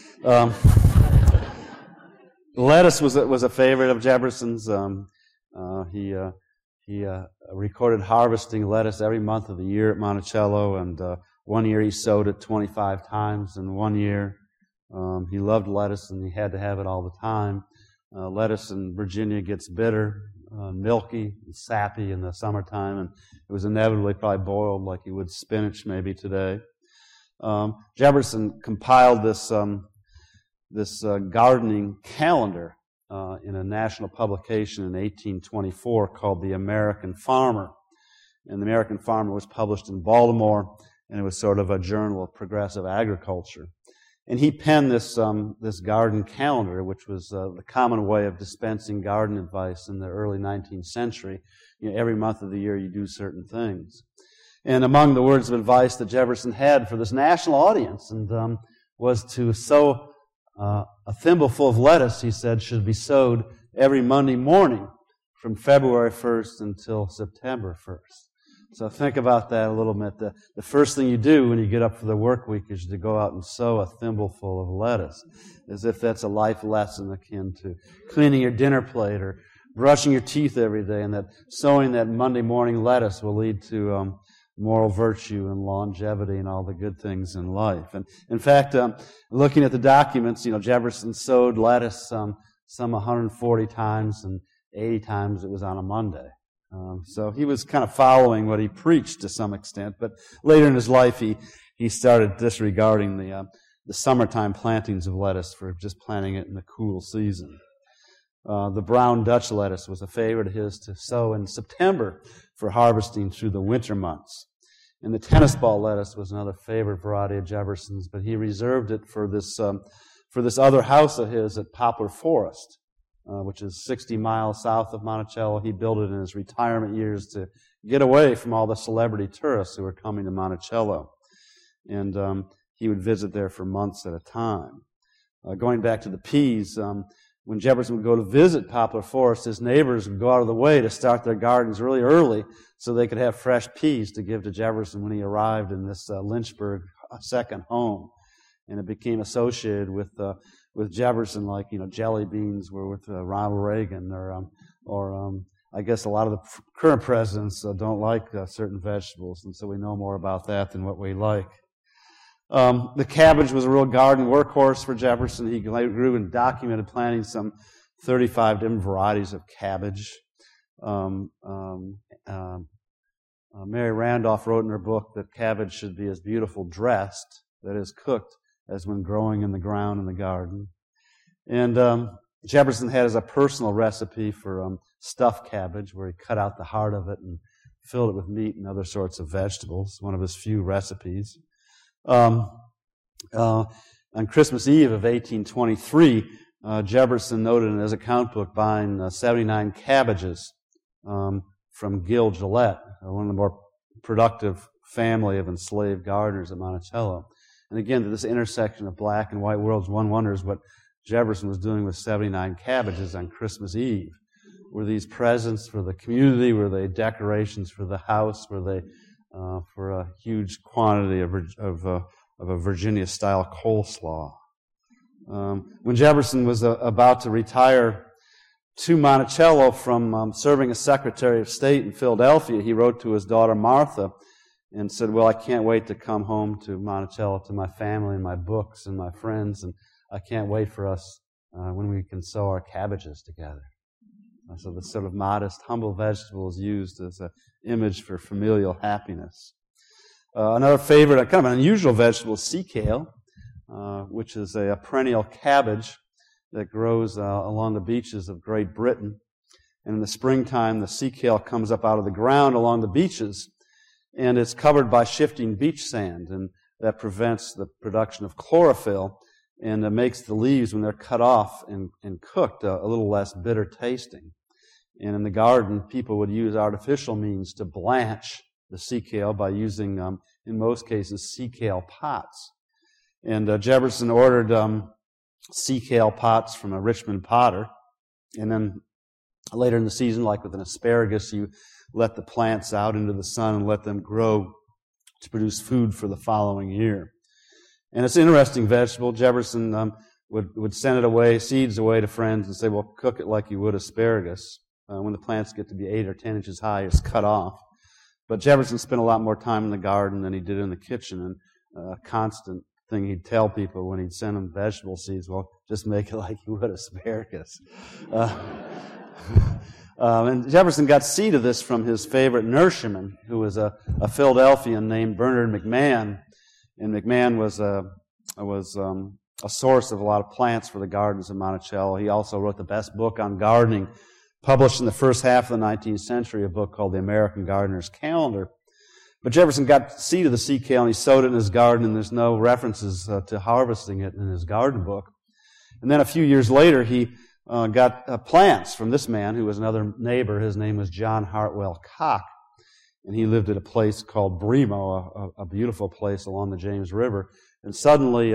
Lettuce was a favorite of Jefferson's. He recorded harvesting lettuce every month of the year at Monticello, and one year he sowed it 25 times in 1 year. He loved lettuce, and he had to have it all the time. Lettuce in Virginia gets bitter, milky, and sappy in the summertime, and it was inevitably probably boiled like you would spinach maybe today. Jefferson compiled this gardening calendar in a national publication in 1824 called The American Farmer. And The American Farmer was published in Baltimore, and it was sort of a journal of progressive agriculture. And he penned this garden calendar, which was the common way of dispensing garden advice in the early 19th century. You know, every month of the year you do certain things. And among the words of advice that Jefferson had for this national audience was to sow a thimbleful of lettuce, he said, should be sowed every Monday morning from February 1st until September 1st. So think about that a little bit. The first thing you do when you get up for the work week is to go out and sow a thimbleful of lettuce, as if that's a life lesson akin to cleaning your dinner plate or brushing your teeth every day, and that sowing that Monday morning lettuce will lead to moral virtue and longevity and all the good things in life. And in fact, looking at the documents, Jefferson sowed lettuce some 140 times, and 80 times it was on a Monday. So he was kind of following what he preached to some extent, but later in his life he started disregarding the summertime plantings of lettuce for just planting it in the cool season. The brown Dutch lettuce was a favorite of his to sow in September for harvesting through the winter months. And the tennis ball lettuce was another favorite variety of Jefferson's, but he reserved it for this other house of his at Poplar Forest, which is 60 miles south of Monticello. He built it in his retirement years to get away from all the celebrity tourists who were coming to Monticello. And he would visit there for months at a time. Going back to the peas, when Jefferson would go to visit Poplar Forest, his neighbors would go out of the way to start their gardens really early so they could have fresh peas to give to Jefferson when he arrived in this Lynchburg second home. And it became associated with Jefferson, like jelly beans were with Ronald Reagan, or I guess a lot of the current presidents don't like certain vegetables, and so we know more about that than what we like. The cabbage was a real garden workhorse for Jefferson. He grew and documented planting some 35 different varieties of cabbage. Mary Randolph wrote in her book that cabbage should be as beautiful dressed, that is cooked, as when growing in the ground in the garden. And Jefferson had as a personal recipe for stuffed cabbage, where he cut out the heart of it and filled it with meat and other sorts of vegetables, one of his few recipes. On Christmas Eve of 1823, Jefferson noted in his account book buying 79 cabbages from Gil Gillette, one of the more productive family of enslaved gardeners at Monticello. And again, this intersection of black and white worlds, one wonders what Jefferson was doing with 79 cabbages on Christmas Eve. Were these presents for the community? Were they decorations for the house? Were they for a huge quantity of a Virginia-style coleslaw? When Jefferson was about to retire to Monticello from serving as Secretary of State in Philadelphia, he wrote to his daughter Martha and said, "Well, I can't wait to come home to Monticello, to my family and my books and my friends, and I can't wait for us when we can sow our cabbages together." So the sort of modest, humble vegetable is used as an image for familial happiness. Another favorite, kind of an unusual vegetable, is sea kale, which is a perennial cabbage that grows along the beaches of Great Britain. And in the springtime, the sea kale comes up out of the ground along the beaches, and it's covered by shifting beach sand, and that prevents the production of chlorophyll, and makes the leaves, when they're cut off and cooked, a little less bitter tasting. And in the garden, people would use artificial means to blanch the sea kale by using, in most cases, sea kale pots. And Jefferson ordered sea kale pots from a Richmond potter. And then later in the season, like with an asparagus, you let the plants out into the sun and let them grow to produce food for the following year. And it's an interesting vegetable. Jefferson would send it away, seeds away to friends, and say, "Well, cook it like you would asparagus." When the plants get to be 8 or 10 inches high, it's cut off. But Jefferson spent a lot more time in the garden than he did in the kitchen, and a constant thing he'd tell people when he'd send them vegetable seeds, "Well, just make it like you would asparagus." And Jefferson got seed of this from his favorite nurseryman, who was a Philadelphian named Bernard McMahon. And McMahon was a source of a lot of plants for the gardens of Monticello. He also wrote the best book on gardening, published in the first half of the 19th century, a book called The American Gardener's Calendar. But Jefferson got seed of the sea kale, and he sowed it in his garden, and there's no references to harvesting it in his garden book. And then a few years later, he got plants from this man, who was another neighbor. His name was John Hartwell Cock, and he lived at a place called Bremo, a beautiful place along the James River. And suddenly,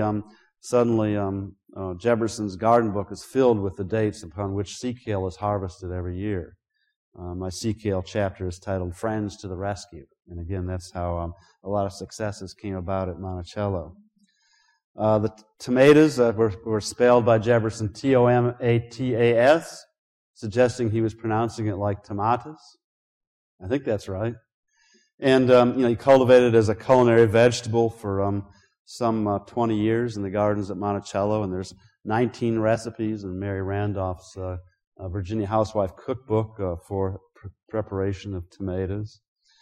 Jefferson's garden book is filled with the dates upon which sea kale is harvested every year. My CKL chapter is titled Friends to the Rescue. And again, that's how a lot of successes came about at Monticello. The Tomatas were spelled by Jefferson Tomatas, suggesting he was pronouncing it like tomatoes. I think that's right. And, he cultivated it as a culinary vegetable for some 20 years in the gardens at Monticello, and there's 19 recipes in Mary Randolph's Virginia Housewife Cookbook for preparation of tomatoes.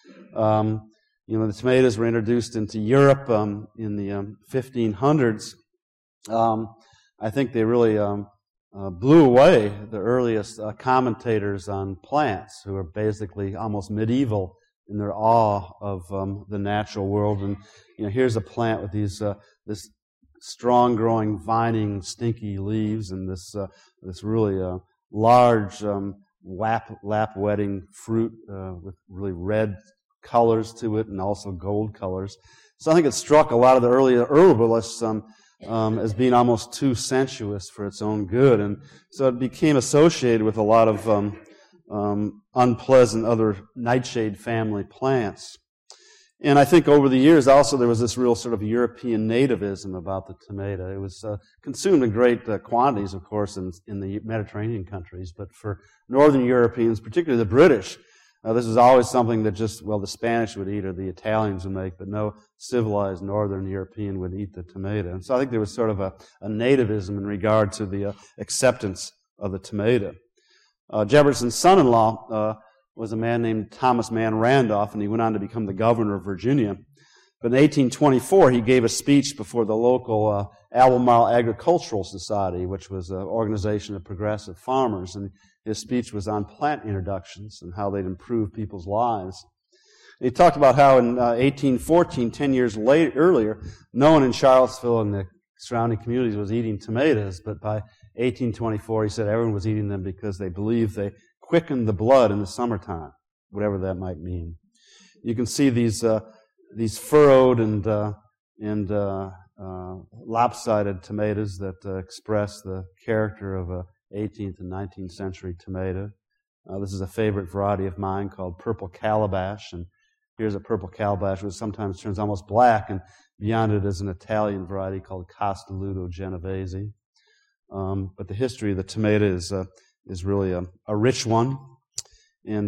The tomatoes were introduced into Europe in the 1500s. I think they really blew away the earliest commentators on plants, who are basically almost medieval in their awe of the natural world. And here's a plant with this strong growing, vining, stinky leaves, and this really large lap wetting fruit with really red colors to it and also gold colors. So I think it struck a lot of the early herbalists as being almost too sensuous for its own good, and so it became associated with a lot of unpleasant other nightshade family plants. And I think over the years also there was this real sort of European nativism about the tomato. It was consumed in great quantities, of course, in the Mediterranean countries, but for Northern Europeans, particularly the British, this was always something that the Spanish would eat or the Italians would make, but no civilized Northern European would eat the tomato. And so I think there was sort of a nativism in regard to the acceptance of the tomato. Jefferson's son-in-law was a man named Thomas Mann Randolph, and he went on to become the governor of Virginia. But in 1824, he gave a speech before the local Albemarle Agricultural Society, which was an organization of progressive farmers, and his speech was on plant introductions and how they'd improve people's lives. He talked about how in 1814, 10 years earlier, no one in Charlottesville and the surrounding communities was eating tomatoes, but by 1824, he said everyone was eating them because they believed they quickened the blood in the summertime, whatever that might mean. You can see these furrowed and lopsided tomatoes that express the character of a 18th and 19th century tomato. This is a favorite variety of mine called purple calabash, and here's a purple calabash which sometimes turns almost black, and beyond it is an Italian variety called Castelluto Genovese. But the history of the tomato is really a rich one, and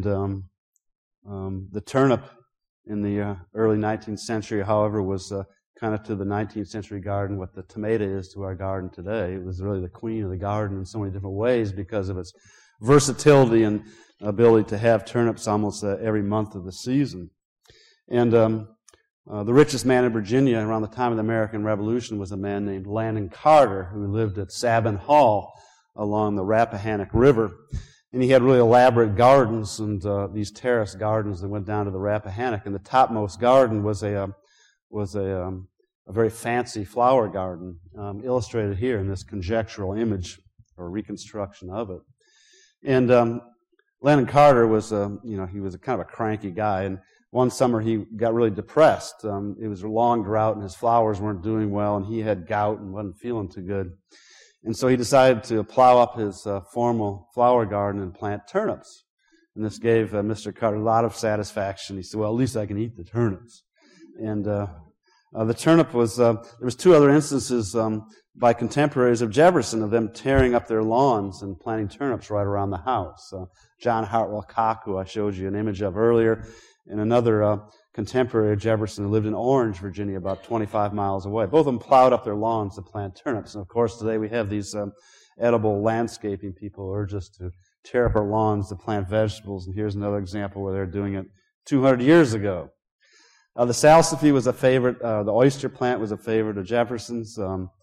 the turnip in the early 19th century, however, was kind of to the 19th century garden what the tomato is to our garden today. It was really the queen of the garden in so many different ways because of its versatility and ability to have turnips almost every month of the season. And the richest man in Virginia around the time of the American Revolution was a man named Landon Carter, who lived at Sabin Hall along the Rappahannock River. And he had really elaborate gardens and these terrace gardens that went down to the Rappahannock. And the topmost garden was a very fancy flower garden, illustrated here in this conjectural image or reconstruction of it. And Landon Carter was, he was a kind of a cranky guy. And one summer he got really depressed. It was a long drought and his flowers weren't doing well, and he had gout and wasn't feeling too good. And so he decided to plow up his formal flower garden and plant turnips. And this gave Mr. Carter a lot of satisfaction. He said, well, at least I can eat the turnips. And the turnip was, there was two other instances by contemporaries of Jefferson of them tearing up their lawns and planting turnips right around the house. John Hartwell Cock, who I showed you an image of earlier, and another contemporary of Jefferson who lived in Orange, Virginia, about 25 miles away. Both of them plowed up their lawns to plant turnips. And of course, today we have these edible landscaping people who urge us to tear up our lawns to plant vegetables. And here's another example where they're doing it 200 years ago. The salsify was a favorite. The oyster plant was a favorite of Jefferson's.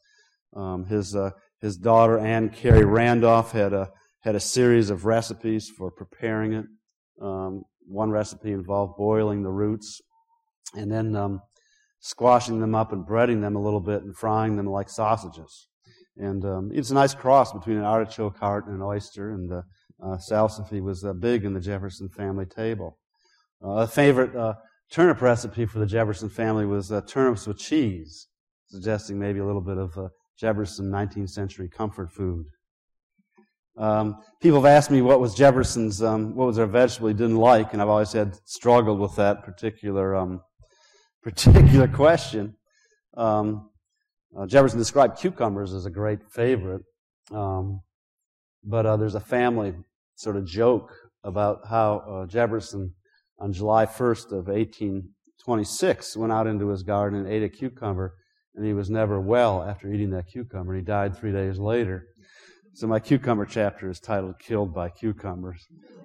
His daughter, Anne Carey Randolph, had a series of recipes for preparing it. One recipe involved boiling the roots and then squashing them up and breading them a little bit and frying them like sausages. And it's a nice cross between an artichoke heart and an oyster, and the salsify was big in the Jefferson family table. A favorite turnip recipe for the Jefferson family was turnips with cheese, suggesting maybe a little bit of Jefferson 19th century comfort food. People have asked me what was Jefferson's, what was their vegetable he didn't like, and I've always struggled with that particular question. Jefferson described cucumbers as a great favorite, but there's a family sort of joke about how Jefferson, on July 1st of 1826, went out into his garden and ate a cucumber, and he was never well after eating that cucumber. He died 3 days later. So my cucumber chapter is titled "Killed by Cucumbers,"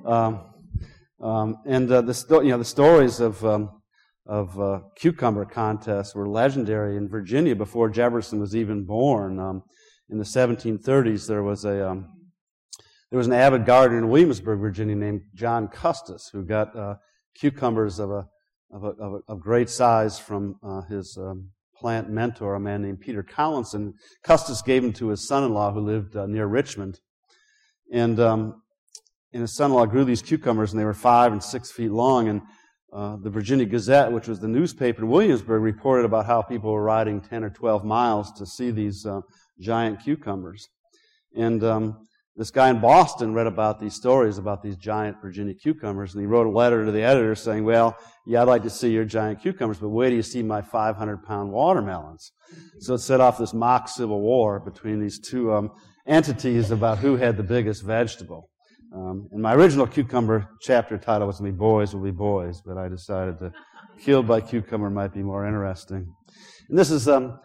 the stories of cucumber contests were legendary in Virginia before Jefferson was even born. In the 1730s, there was an avid gardener in Williamsburg, Virginia, named John Custis, who got cucumbers of great size from his plant mentor, a man named Peter Collinson. Custis gave them to his son-in-law, who lived near Richmond, and his son-in-law grew these cucumbers, and they were 5 and 6 feet long. And the Virginia Gazette, which was the newspaper in Williamsburg, reported about how people were riding 10 or 12 miles to see these giant cucumbers. And this guy in Boston read about these stories about these giant Virginia cucumbers, and he wrote a letter to the editor saying, well, yeah, I'd like to see your giant cucumbers, but wait till you see my 500-pound watermelons. So it set off this mock civil war between these two entities about who had the biggest vegetable. And my original cucumber chapter title was going to be "Boys Will Be Boys," but I decided that "Killed by Cucumber" might be more interesting. And this is a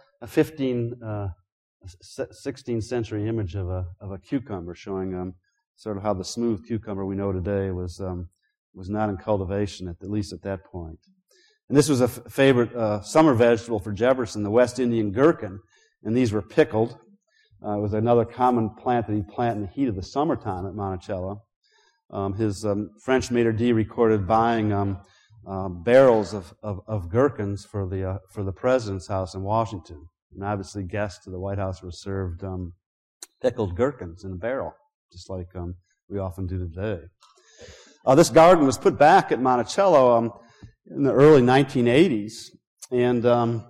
16th century image of a cucumber, showing sort of how the smooth cucumber we know today was not in cultivation, at least at that point. And this was a favorite summer vegetable for Jefferson, the West Indian gherkin, and these were pickled. It was another common plant that he'd plant in the heat of the summertime at Monticello. His French maitre d' recorded buying barrels of gherkins for the president's house in Washington. And obviously guests to the White House were served pickled gherkins in a barrel, just like we often do today. This garden was put back at Monticello in the early 1980s, and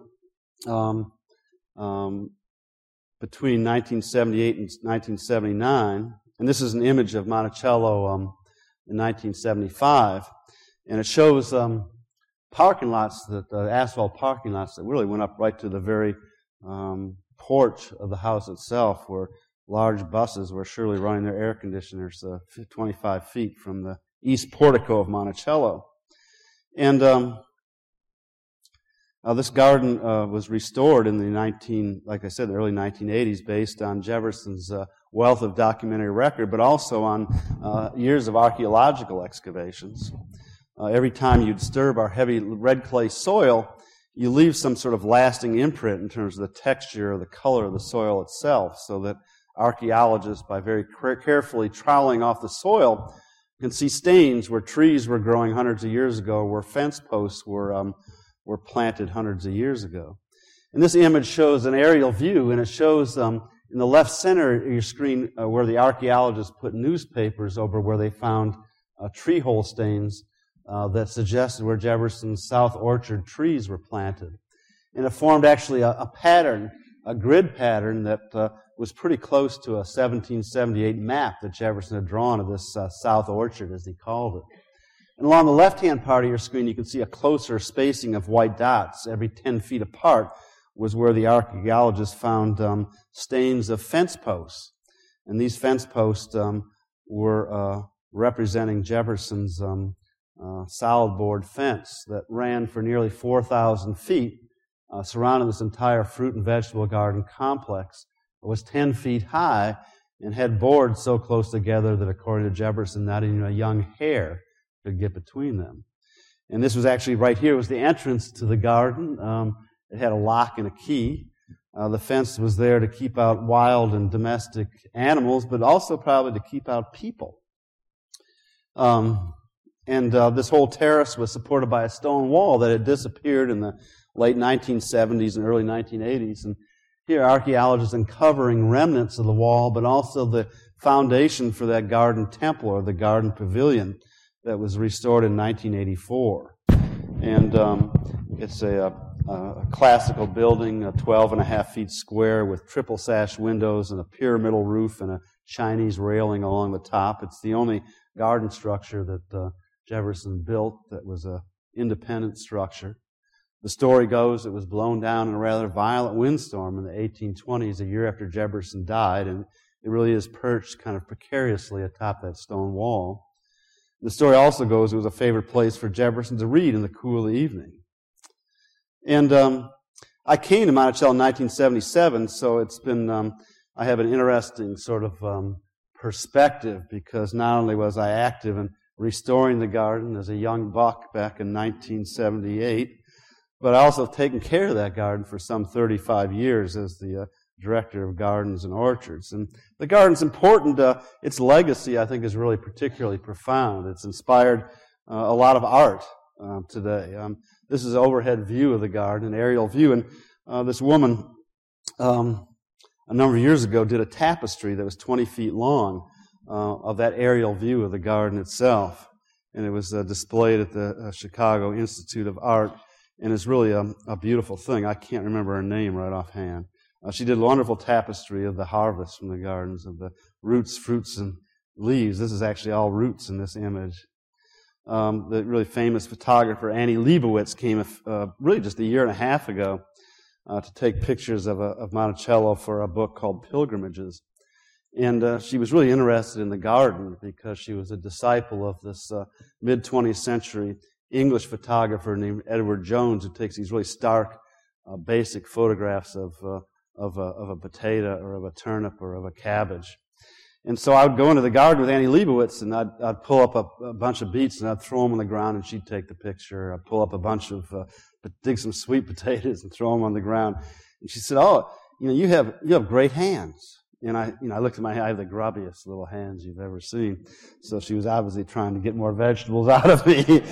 between 1978 and 1979, and this is an image of Monticello in 1975, and it shows parking lots, asphalt parking lots that really went up right to the very porch of the house itself, where large buses were surely running their air conditioners 25 feet from the east portico of Monticello. And this garden was restored in the early 1980s, based on Jefferson's wealth of documentary record, but also on years of archaeological excavations. Every time you disturb our heavy red clay soil, you leave some sort of lasting imprint in terms of the texture or the color of the soil itself, so that archaeologists, by very carefully troweling off the soil, can see stains where trees were growing hundreds of years ago, where fence posts were planted hundreds of years ago. And this image shows an aerial view, and it shows in the left center of your screen where the archaeologists put newspapers over where they found tree hole stains that suggested where Jefferson's South Orchard trees were planted. And it formed actually a pattern, a grid pattern that was pretty close to a 1778 map that Jefferson had drawn of this South Orchard, as he called it. And along the left-hand part of your screen, you can see a closer spacing of white dots. Every 10 feet apart was where the archaeologists found stains of fence posts. And these fence posts were representing Jefferson's solid board fence that ran for nearly 4,000 feet, surrounding this entire fruit and vegetable garden complex. It was 10 feet high and had boards so close together that, according to Jefferson, not even a young hare could get between them. And this was actually right here, was the entrance to the garden. It had a lock and a key. The fence was there to keep out wild and domestic animals, but also probably to keep out people. This whole terrace was supported by a stone wall that had disappeared in the late 1970s and early 1980s. And here, archaeologists uncovering remnants of the wall, but also the foundation for that garden temple, or the garden pavilion, that was restored in 1984. And it's a classical building, 12 and a half feet square, with triple sash windows and a pyramidal roof and a Chinese railing along the top. It's the only garden structure that Jefferson built that was a independent structure. The story goes it was blown down in a rather violent windstorm in the 1820s, a year after Jefferson died, and it really is perched kind of precariously atop that stone wall. The story also goes it was a favorite place for Jefferson to read in the cool of the evening. And I came to Monticello in 1977, so it's been, I have an interesting sort of perspective, because not only was I active in restoring the garden as a young buck back in 1978, but I also have taken care of that garden for some 35 years as the director of gardens and orchards. And the garden's important. Its legacy, I think, is really particularly profound. It's inspired a lot of art today. This is an overhead view of the garden, an aerial view, and this woman a number of years ago did a tapestry that was 20 feet long of that aerial view of the garden itself, and it was displayed at the Chicago Institute of Art, and it's really a beautiful thing. I can't remember her name right offhand. She did a wonderful tapestry of the harvest from the gardens, of the roots, fruits, and leaves. This is actually all roots in this image. The really famous photographer Annie Leibovitz came really just a year and a half ago to take pictures of Monticello for a book called Pilgrimages. And she was really interested in the garden because she was a disciple of this mid-20th century English photographer named Edward Jones, who takes these really stark, basic photographs of a potato or of a turnip or of a cabbage. And so I would go into the garden with Annie Leibovitz, and I'd pull up a bunch of beets, and I'd throw them on the ground, and she'd take the picture. I'd pull up a bunch of, dig some sweet potatoes and throw them on the ground. And she said, "Oh, you have great hands." And I looked at my hand. I have the grubbiest little hands you've ever seen. So she was obviously trying to get more vegetables out of me.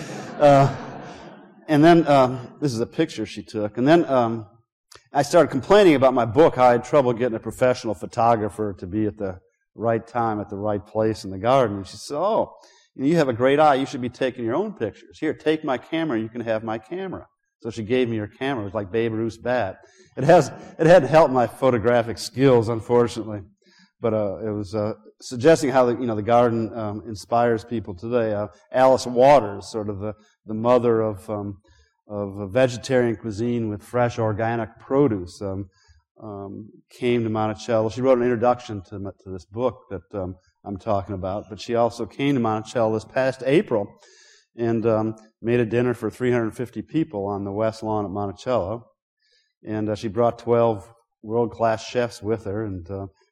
And then this is a picture she took. And then I started complaining about my book, how I had trouble getting a professional photographer to be at the right time, at the right place in the garden. And she said, "Oh, you have a great eye. You should be taking your own pictures. Here, take my camera. You can have my camera." So she gave me her camera. It was like Babe Ruth's bat. It hadn't helped my photographic skills, unfortunately, but it was suggesting how the garden inspires people today. Alice Waters, sort of the mother of a vegetarian cuisine with fresh organic produce, came to Monticello. She wrote an introduction to this book that I'm talking about, but she also came to Monticello this past April and made a dinner for 350 people on the west lawn at Monticello. And she brought 12 world-class chefs with her, and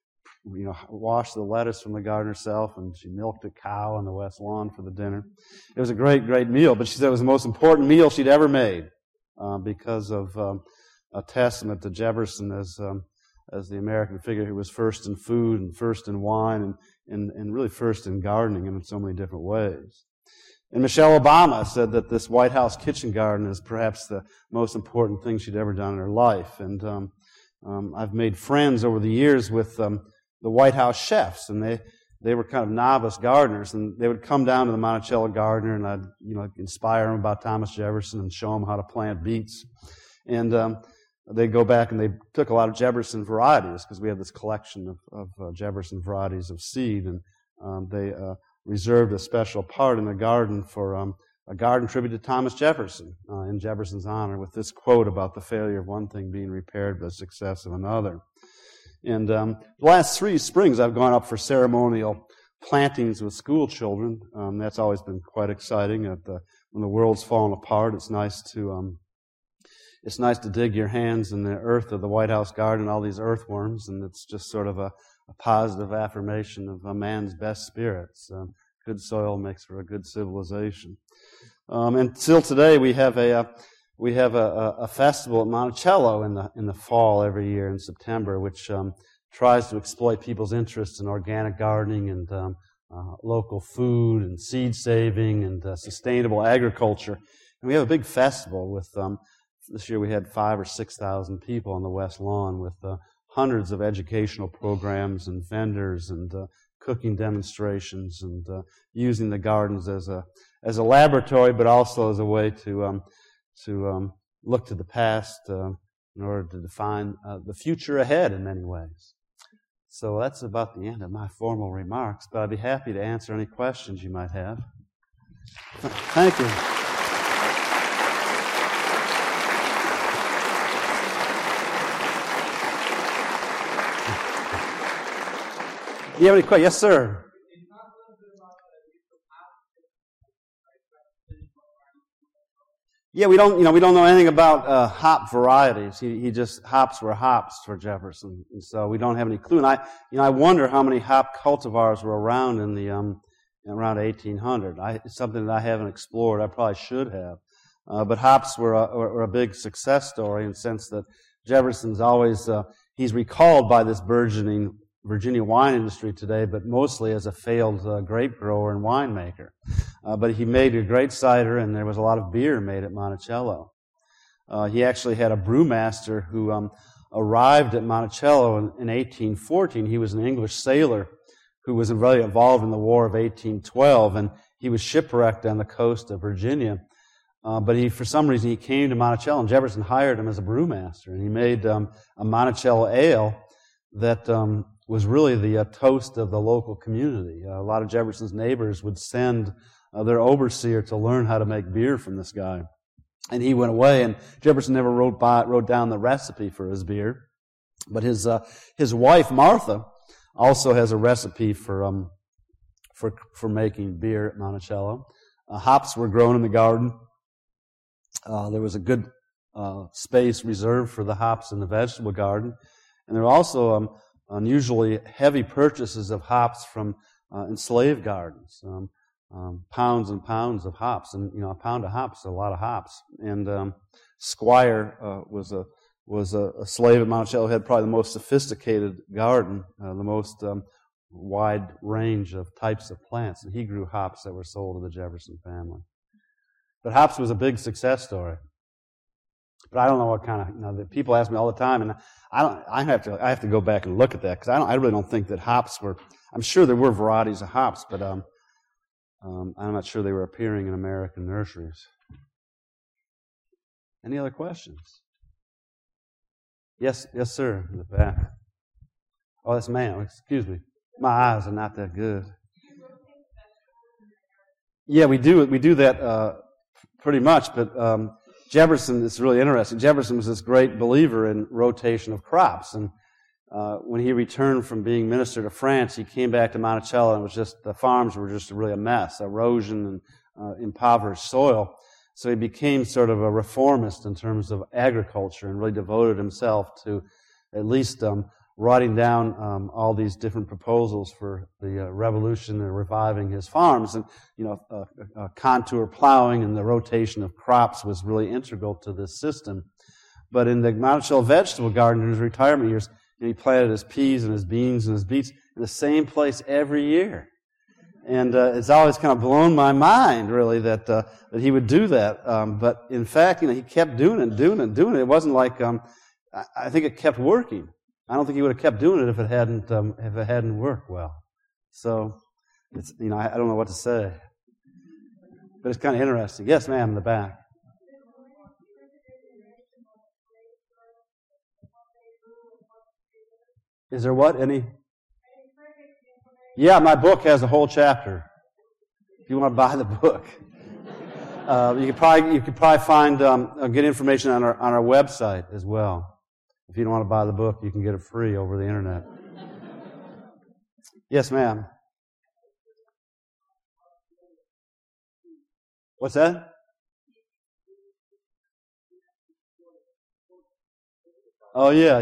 washed the lettuce from the garden herself, and she milked a cow on the west lawn for the dinner. It was a great, great meal, but she said it was the most important meal she'd ever made because of a testament to Jefferson as the American figure who was first in food and first in wine and really first in gardening in so many different ways. And Michelle Obama said that this White House kitchen garden is perhaps the most important thing she'd ever done in her life. And I've made friends over the years with the White House chefs, and they were kind of novice gardeners, and they would come down to the Monticello Gardener, and I'd inspire them about Thomas Jefferson and show them how to plant beets. And they'd go back and they took a lot of Jefferson varieties because we have this collection of Jefferson varieties of seed, and they reserved a special part in the garden for a garden tribute to Thomas Jefferson in Jefferson's honor, with this quote about the failure of one thing being repaired by the success of another. And the last 3 springs I've gone up for ceremonial plantings with school children. That's always been quite exciting. When the world's fallen apart, it's nice to dig your hands in the earth of the White House garden, all these earthworms, and it's just sort of a positive affirmation of a man's best spirits. Good soil makes for a good civilization. And still today, we have a festival at Monticello in the fall every year in September, which tries to exploit people's interest in organic gardening and local food and seed saving and sustainable agriculture. And we have a big festival with this year we had 5,000 or 6,000 people on the West Lawn with hundreds of educational programs and vendors and cooking demonstrations and using the gardens as a laboratory, but also as a way to look to the past in order to define the future ahead in many ways. So that's about the end of my formal remarks, but I'd be happy to answer any questions you might have. Thank you. You have any questions? Yes, sir. Yeah, we don't know anything about hop varieties. He just hops were hops for Jefferson, and so we don't have any clue. And I wonder how many hop cultivars were around in the around 1800. It's something that I haven't explored. I probably should have. But hops were a big success story in the sense that Jefferson's always he's recalled by this burgeoning Virginia wine industry today, but mostly as a failed grape grower and winemaker. But he made a great cider, and there was a lot of beer made at Monticello. He actually had a brewmaster who arrived at Monticello in 1814. He was an English sailor who was really involved in the War of 1812, and he was shipwrecked on the coast of Virginia. But for some reason, he came to Monticello, and Jefferson hired him as a brewmaster, and he made a Monticello ale that was really the toast of the local community. A lot of Jefferson's neighbors would send their overseer to learn how to make beer from this guy. And he went away, and Jefferson never wrote down the recipe for his beer. But his wife, Martha, also has a recipe for making beer at Monticello. Hops were grown in the garden. There was a good space reserved for the hops in the vegetable garden. And there were also unusually heavy purchases of hops from enslaved gardens, pounds and pounds of hops. And, a pound of hops is a lot of hops. And Squire was a slave at Monticello, had probably the most sophisticated garden, the most wide range of types of plants. And he grew hops that were sold to the Jefferson family. But hops was a big success story. But I don't know what kind of, the people ask me all the time, and I have to go back and look at that, because I really don't think that hops were, I'm sure there were varieties of hops, but I'm not sure they were appearing in American nurseries. Any other questions? Yes, sir, in the back. Oh, that's ma'am, excuse me. My eyes are not that good. Yeah, we do that pretty much, but Jefferson is really interesting. Jefferson was this great believer in rotation of crops, and when he returned from being minister to France, he came back to Monticello, and the farms were just really a mess, erosion and impoverished soil. So he became sort of a reformist in terms of agriculture and really devoted himself to at least writing down all these different proposals for the revolution and reviving his farms. And, contour plowing and the rotation of crops was really integral to this system. But in the Monticello vegetable garden in his retirement years, he planted his peas and his beans and his beets in the same place every year. And it's always kind of blown my mind, really, that he would do that. But in fact, he kept doing it. It wasn't like I think it kept working. I don't think he would have kept doing it if it hadn't worked well. So it's I don't know what to say, but it's kind of interesting. Yes, ma'am, in the back. Is there what? Any? Yeah, my book has a whole chapter. If you want to buy the book, you could probably find good information on our website as well. If you don't want to buy the book, you can get it free over the internet. Yes, ma'am. What's that? Oh yeah.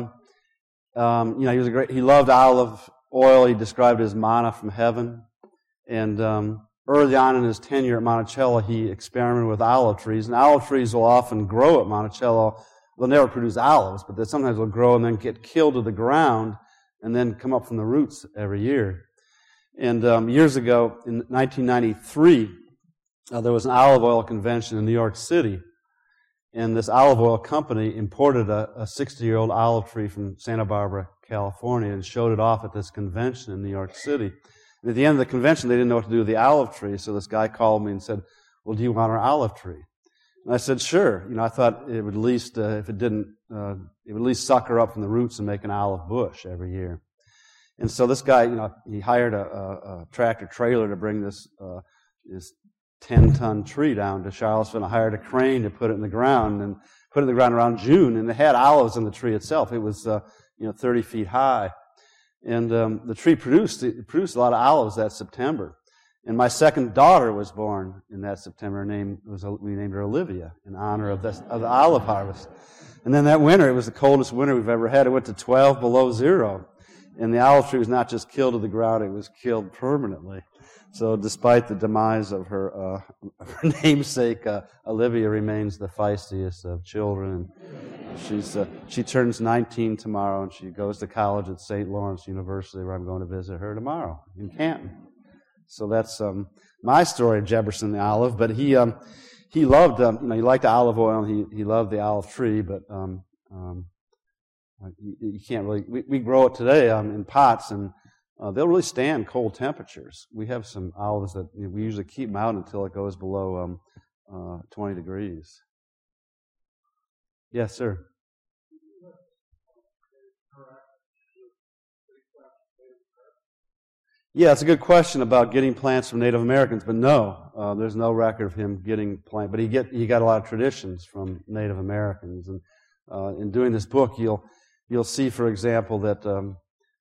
He loved olive oil. He described it as manna from heaven. And early on in his tenure at Monticello, he experimented with olive trees. And olive trees will often grow at Monticello. They'll never produce olives, but sometimes they'll grow and then get killed to the ground and then come up from the roots every year. And years ago, in 1993, there was an olive oil convention in New York City. And this olive oil company imported a 60-year-old olive tree from Santa Barbara, California, and showed it off at this convention in New York City. And at the end of the convention, they didn't know what to do with the olive tree, so this guy called me and said, "Well, do you want our olive tree?" And I said, "Sure." I thought it would at least, if it didn't, it would at least sucker up from the roots and make an olive bush every year. And so this guy, he hired a tractor trailer to bring this 10-ton tree down to Charlottesville, and hired a crane to put it in the ground, and put it in the ground around June, and it had olives in the tree itself. It was 30 feet high. And the tree produced a lot of olives that September. And my second daughter was born in that September. We named her Olivia in honor of the olive harvest. And then that winter, it was the coldest winter we've ever had. It went to 12 below zero. And the olive tree was not just killed to the ground, it was killed permanently. So despite the demise of her namesake, Olivia remains the feistiest of children. She turns 19 tomorrow, and she goes to college at St. Lawrence University, where I'm going to visit her tomorrow in Canton. So that's my story of Jefferson the olive. But he loved he liked the olive oil, and he loved the olive tree. But you can't really. We grow it today in pots, and they'll really stand cold temperatures. We have some olives that we usually keep them out until it goes below 20 degrees. Yes, sir. Yeah, it's a good question about getting plants from Native Americans, but no, there's no record of him getting plants. But he got a lot of traditions from Native Americans, and in doing this book, you'll see, for example, that the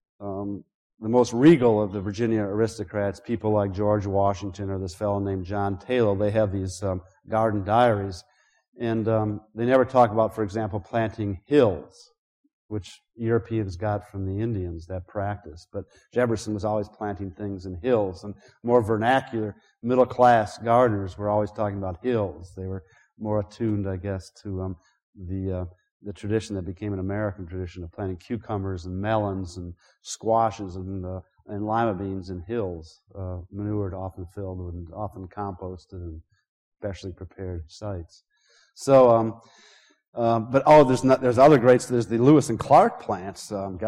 most regal of the Virginia aristocrats, people like George Washington or this fellow named John Taylor, they have these garden diaries, and they never talk about, for example, planting hills, which Europeans got from the Indians, that practice. But Jefferson was always planting things in hills, and more vernacular, middle-class gardeners were always talking about hills. They were more attuned, I guess, to the tradition that became an American tradition of planting cucumbers and melons and squashes and lima beans in hills, manured, often filled, and often composted and specially prepared sites. So, there's other greats. There's the Lewis and Clark plants.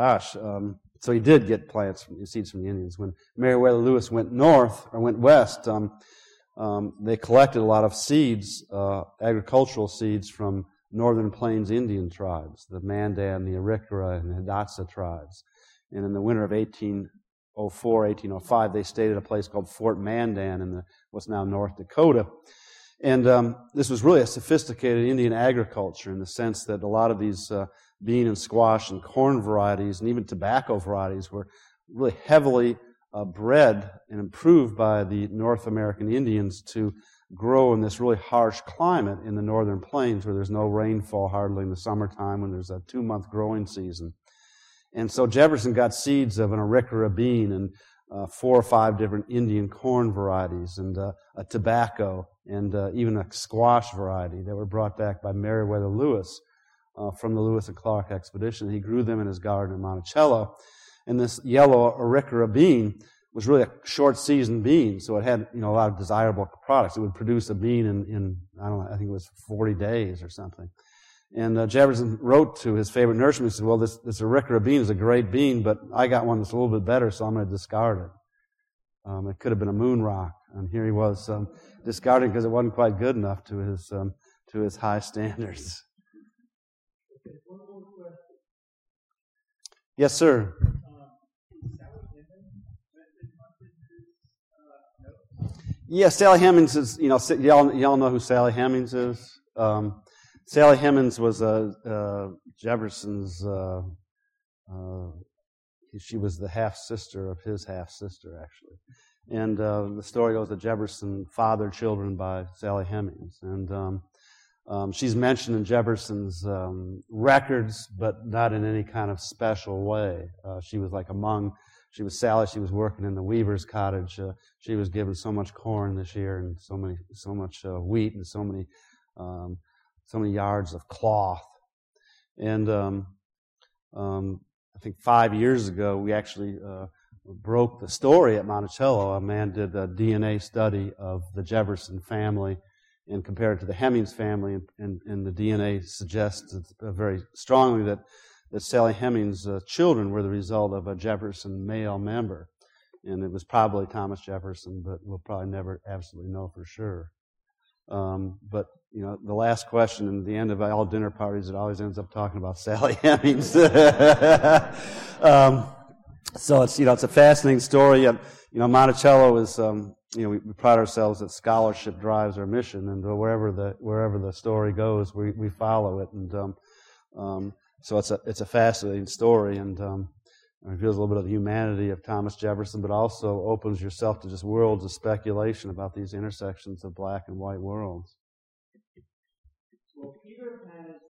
So he did get seeds from the Indians. When Meriwether Lewis went west, they collected a lot of seeds, agricultural seeds from Northern Plains Indian tribes, the Mandan, the Arikara, and the Hidatsa tribes. And in the winter of 1804, 1805, they stayed at a place called Fort Mandan in what's now North Dakota. And this was really a sophisticated Indian agriculture in the sense that a lot of these bean and squash and corn varieties and even tobacco varieties were really heavily bred and improved by the North American Indians to grow in this really harsh climate in the northern plains where there's no rainfall hardly in the summertime when there's a 2-month growing season. And so Jefferson got seeds of an Arikara bean and 4 or 5 different Indian corn varieties and a tobacco and even a squash variety that were brought back by Meriwether Lewis from the Lewis and Clark expedition. He grew them in his garden in Monticello. And this yellow Arikara bean was really a short-season bean, so it had a lot of desirable products. It would produce a bean in I think it was 40 days or something. And Jefferson wrote to his favorite nurseryman, he said, well, this Arikara bean is a great bean, but I got one that's a little bit better, so I'm going to discard it. It could have been a moon rock, and here he was discarding because it wasn't quite good enough to his high standards. Yes, sir. Yeah, Sally Hemings is, y'all know who Sally Hemings is? Sally Hemings was Jefferson's, she was the half-sister of his half-sister, actually. And the story goes that Jefferson fathered children by Sally Hemings. And she's mentioned in Jefferson's records, but not in any kind of special way. She was Sally, she was working in the weaver's cottage. She was given so much corn this year and so much wheat and so many yards of cloth. And I think 5 years ago, we actually broke the story at Monticello. A man did a DNA study of the Jefferson family and compared it to the Hemings family, and the DNA suggests very strongly that Sally Hemings' children were the result of a Jefferson male member. And it was probably Thomas Jefferson, but we'll probably never absolutely know for sure. But the last question in the end of all dinner parties, it always ends up talking about Sally Hemings. So it's a fascinating story. Monticello is we pride ourselves that scholarship drives our mission, and wherever the story goes, we follow it, and so it's a fascinating story, and it reveals a little bit of the humanity of Thomas Jefferson, but also opens yourself to just worlds of speculation about these intersections of black and white worlds.